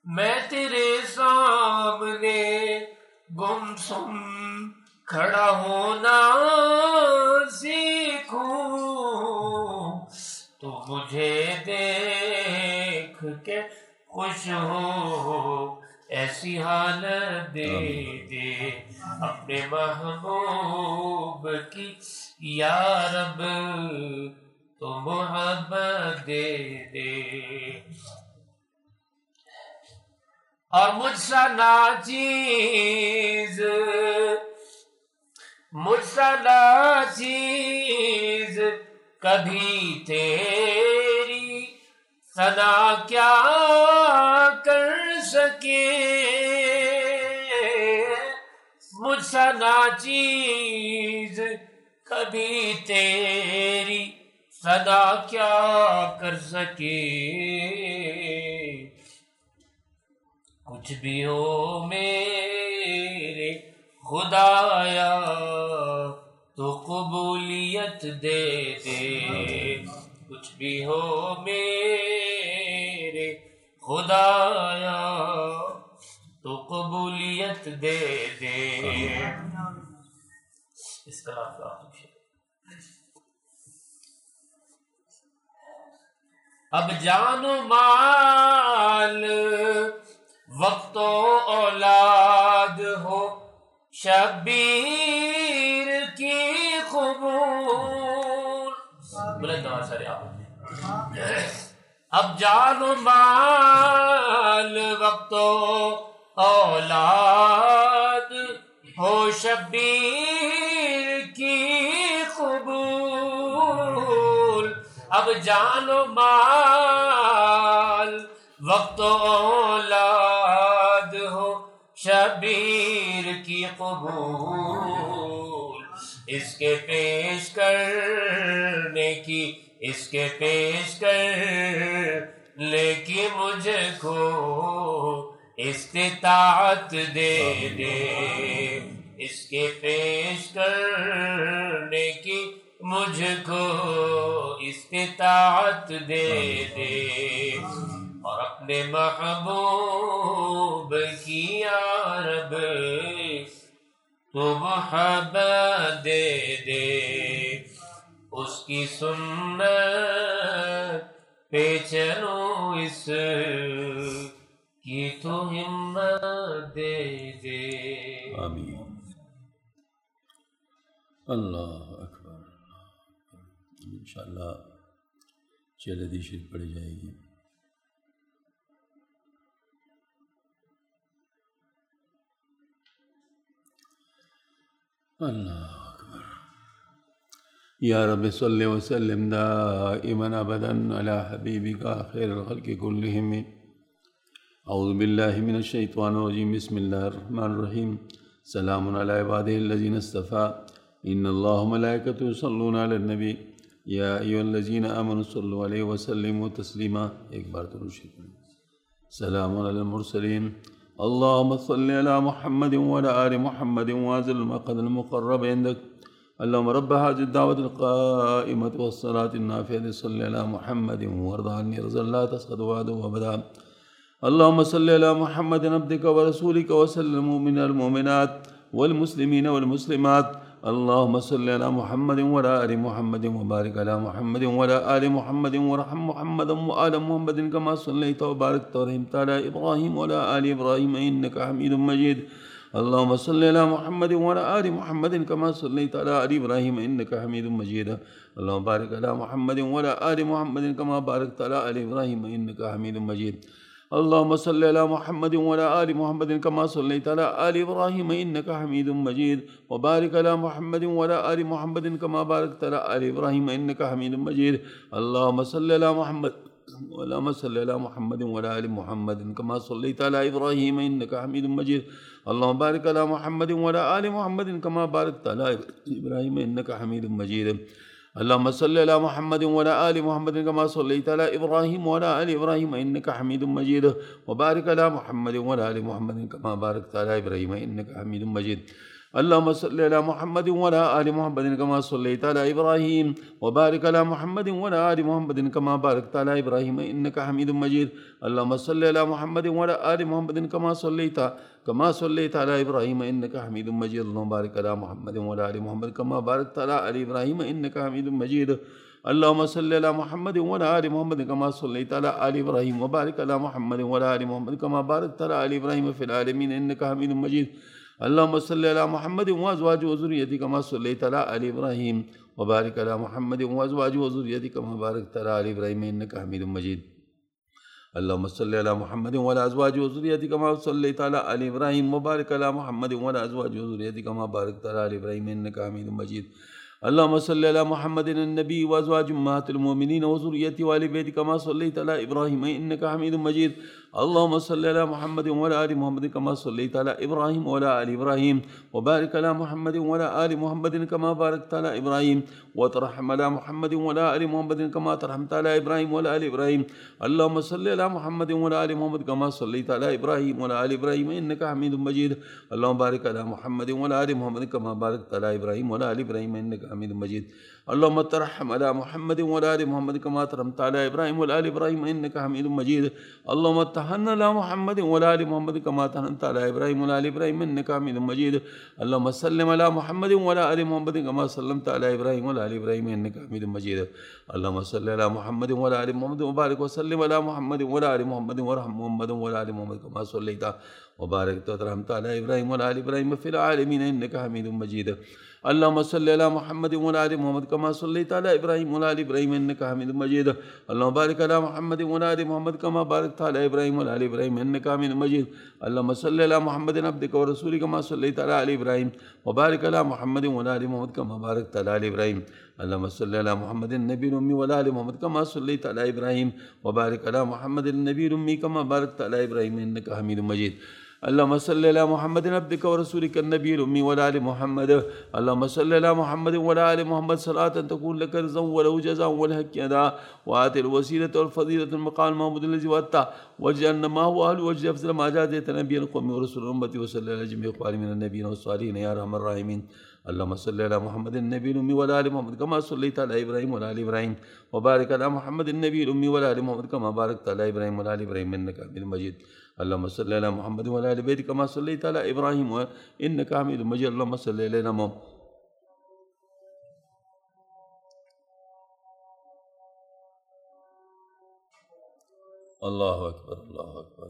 میں تیرے سامنے گمسم کھڑا ہونا سیکھوں، تو مجھے دیکھ کے خوش ہو، ایسی حالت دے دے اپنے محبوب کی یا رب، تو محبت دے دے۔ اور مجھ سا ناچیز کبھی تیری ثنا کیا کر سکے، مجھ سا ناچیز کبھی تیری ثنا کیا کر سکے۔ کچھ بھی ہو میرے خدایا تو قبولیت دے دے، کچھ بھی ہو میرے خدایا تو قبولیت دے دے۔ اس طرح کا اب جان و مال وقت و اولاد ہو شبیر کی قبول، بلند آواز سارے آپ۔ اب جان و مال وقت و اولاد ہو شبیر کی قبول، اب جان و مال وقت و اولاد ہو شبیر کی قبول، اس کے پیش کرنے کی، اس کے پیش کرنے کی مجھ کو استطاعت دے دے، اس کے پیش کرنے کی مجھ کو استطاعت دے دے، اور اپنے محبوب کی یا رب تو محبت دے دے، اس کی سنت پہ چلو، اس کی تو ہمت دے دے۔ آمین۔ اللہ اکبر۔ انشاءاللہ 6 حدیث شریف پڑھی جائے گی۔ اللہ اکبر۔ یا رب صلی وسلم دائما ابدا علی حبیبک خیر الخلق کلہم۔ اعوذ باللہ من الشیطان الرجیم، بسم اللہ الرحمن الرحیم۔ سلام علی عبادہ الذین اصطفیٰ، ان اللہ ملائکۃ یصلون علی النبی، یا ایھا الذین آمنوا صلوا علیہ وسلموا تسلیما۔ ایک بار درود شریف پڑھیں۔ سلام علی المرسلین، اللهم صل على محمد وعلى آل محمد وعزل المقعد المقرب عندك، اللهم رب هذه الدعوة القائمة والصلاة النافعة صل على محمد وارض عني رضا لا تسقط بعده أبدا، اللهم صل على محمد عبدك ورسولك وسلم المؤمنين والمؤمنات والمسلمين والمسلمات، اللهم صل على محمد وعلى آل محمد وبارك على محمد وعلى آل محمد وارحم محمدا وآل محمد كما صليت وباركت ورحمت على إبراهيم وعلى آل إبراهيم إنك حميد مجيد، اللهم صل على محمد وعلى آل محمد كما صليت على آل إبراهيم إنك حميد مجيد، اللهم بارك على محمد وعلى آل محمد كما باركت على آل إبراهيم إنك حميد مجيد، اللهم صل على محمد وعلى آل محمد كما صليت على آل إبراهيم إنك حميد مجيد، وبارك على محمد وعلى آل محمد كما باركت على آل إبراهيم إنك حميد مجيد، اللهم صل على محمد وعلى آل محمد كما صليت على إبراهيم إنك حميد مجيد، اللهم بارك على محمد وعلى آل محمد كما باركت على إبراهيم إنك حميد مجيد، اللهم صل على محمد وعلى آل محمد كما صليت على إبراهيم وعلى آل إبراهيم إنك حميد مجيد، وبارك على محمد وعلى آل محمد كما باركت على إبراهيم إنك حميد مجيد، اللهم صل على محمد وعلى آل محمد كما صليت على إبراهيم وبارك على محمد وعلى آل محمد كما باركت على إبراهيم إنك حميد مجيد. اللهم صل على محمد وعلى آل محمد كما صليت على إبراهيم إنك حميد مجيد. اللهم بارك على محمد وعلى آل محمد كما باركت على آل إبراهيم إنك حميد مجيد. اللهم صل على محمد وعلى آل محمد كما صليت على آل إبراهيم وبارك على محمد وعلى آل محمد كما باركت على آل إبراهيم في العالمين إنك حميد مجيد. اللهم صل على محمد وأزواجه وذريته كما صليت على آل إبراهيم وبارك على محمد وأزواجه وذريته كما باركت على آل إبراهيم إنك حميد مجيد. اللهم صل على محمد وعلى أزواجه وذريته كما صليت على آل إبراهيم وبارك على محمد وعلى أزواجه وذريته كما باركت على آل إبراهيم إنك حميد مجيد. اللهم صل على محمد النبي وأزواج أمهات المؤمنين وذريته وآل بيته كما صليت على إبراهيم إنك حميد مجيد. اللهم صل على محمد وعلى آل محمد كما صليت على إبراهيم وعلى آل إبراهيم وبارك على محمد وعلى آل محمد كما باركت على إبراهيم وترحم على محمد وعلى آل محمد كما ترحمت على إبراهيم وعلى آل إبراهيم. اللهم صل على محمد وعلى آل محمد كما صليت على إبراهيم وعلى آل إبراهيم إنك حميد مجيد. اللهم بارك على محمد وعلى آل محمد كما باركت على إبراهيم وعلى آل إبراهيم إنك حميد مجيد. اللهم ترحم على محمد وعلى آل محمد كما ترحمت على إبراهيم وعلى آل إبراهيم إنك حميد مجيد. اللهم تحن على محمد وعلى آل محمد كما تحننت على إبراهيم وعلى آل إبراهيم إنك حميد مجيد. اللهم سلم على محمد وعلى آل محمد كما سلمت على إبراهيم وعلى آل إبراهيم إنك حميد مجيد. اللهم صل على محمد وعلى آل محمد وبارك وسلم على محمد وعلى آل محمد وارحم محمد وعلى آل محمد كما صليت وباركت وترحمت على إبراهيم وعلى آل إبراهيم في العالمين إنك حميد مجيد. اللهم صل على محمد وعلى آل محمد كما صليت على إبراهيم وعلى آل إبراهيم إنك حميد مجيد. اللهم بارك على محمد وعلى آل محمد كما باركت على إبراهيم وعلى آل إبراهيم إنك حميد مجيد. اللهم صل على محمد عبدك ورسولك كما صليت على آل إبراهيم وبارك على محمد وعلى آل محمد كما باركت على آل إبراهيم. اللهم صل على محمد النبي الأمي وعلى آل محمد كما صليت على إبراهيم وبارك على محمد النبي الأمي كما باركت على إبراهيم إنك حميد مجيد. اللهم صل على محمد عبدك ورسولك النبي الأمي وعلى آل محمد. اللهم صل على محمد وعلى آل محمد صلاة تكون لك رزقا وله جزاء والحق أداء وآت الوسيلة والفضيلة المقام المحمود الذي وعدته واجعلنا ما هو أهل واجعل أفضل ما جازيت نبي القوم ورسول أمتي وصلى على جميع إخواني من النبيين والصالحين يا أرحم الراحمين. اللهم صل على محمد النبي الأمي وعلى آل محمد كما صليت على إبراهيم وعلى آل إبراهيم وبارك على محمد النبي الأمي وعلى آل محمد كما باركت على إبراهيم وعلى آل إبراهيم إنك حميد مجيد. اللهم صل على محمد وعلى آل بيته كما صليت على إبراهيم إنك حميد مجيد. اللهم صل علينا الله أكبر الله أكبر.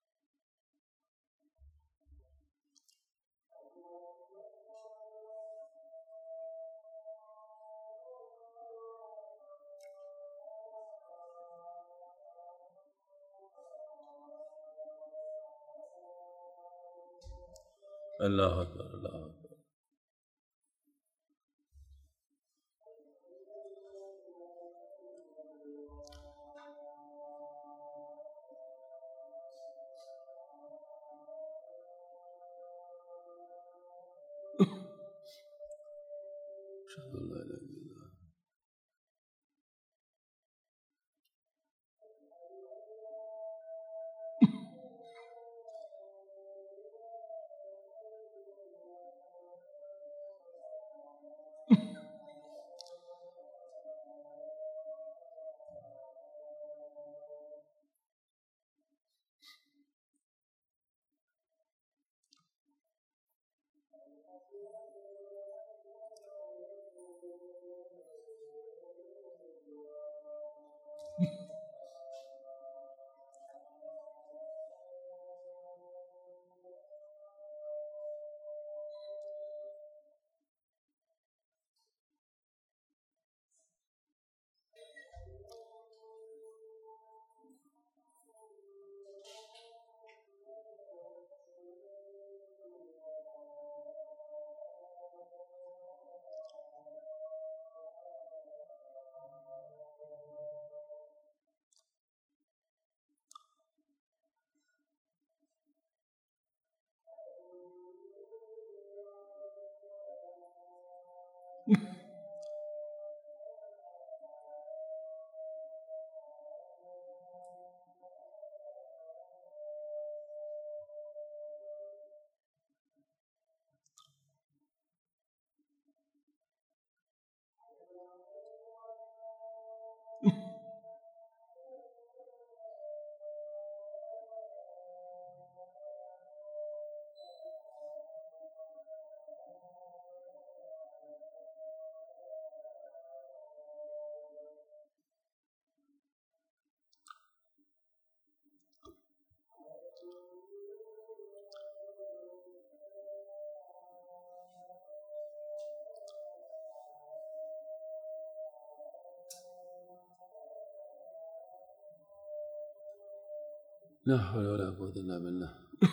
الله أكبر الله أكبر. أشهد أن لا إله إلا الله. لا حول ولا قوة إلا بالله.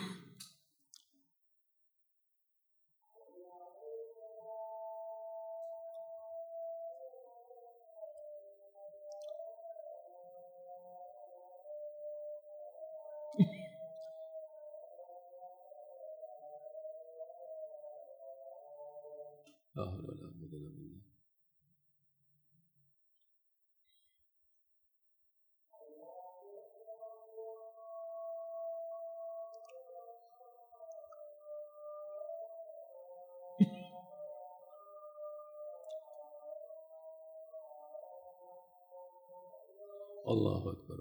لا حول ولا قوة إلا بالله. اللہ اکبر.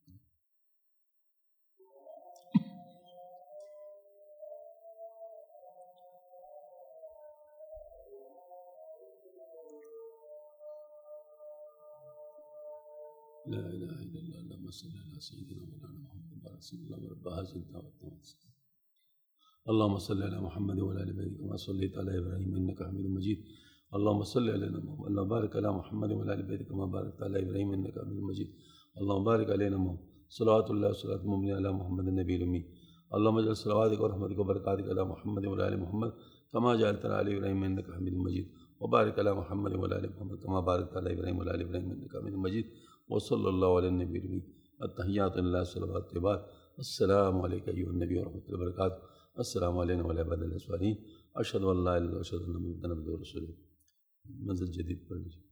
لا الہ الا اللہ. اللهم صل على سيدنا مولانا محمد وعلى سيدنا رب هذه الدعوة. اللهم صل على محمد وعلى ال بيته كما صليت على ابراهيم انك حميد مجيد. اللهم صل على محمد. اللهم بارك على محمد وعلى ال بيته كما باركت على ابراهيم انك حميد مجيد. اللهم بارك علينا محمد. صلوات الله وصلاة المؤمنين على محمد النبي الأمي. اللهم اجعل صلواتك ورحمتك وبركاتك على محمد وعلى ال محمد كما جعلت على ابراهيم انك حميد مجيد. وبارك على محمد وعلى ال محمد كما باركت على ابراهيم وعلى ال ابراهيم انك حميد مجيد. وصلى الله على النبي الأمي. التحيات لله الصلوات الطيبات. السلام عليك أيها النبي ورحمة الله وبركاته. السلام علينا وعلى عباد الله الصالحين. أشهد أن لا إله إلا الله وأشهد أن محمدا عبده ورسوله. منزل جديد پر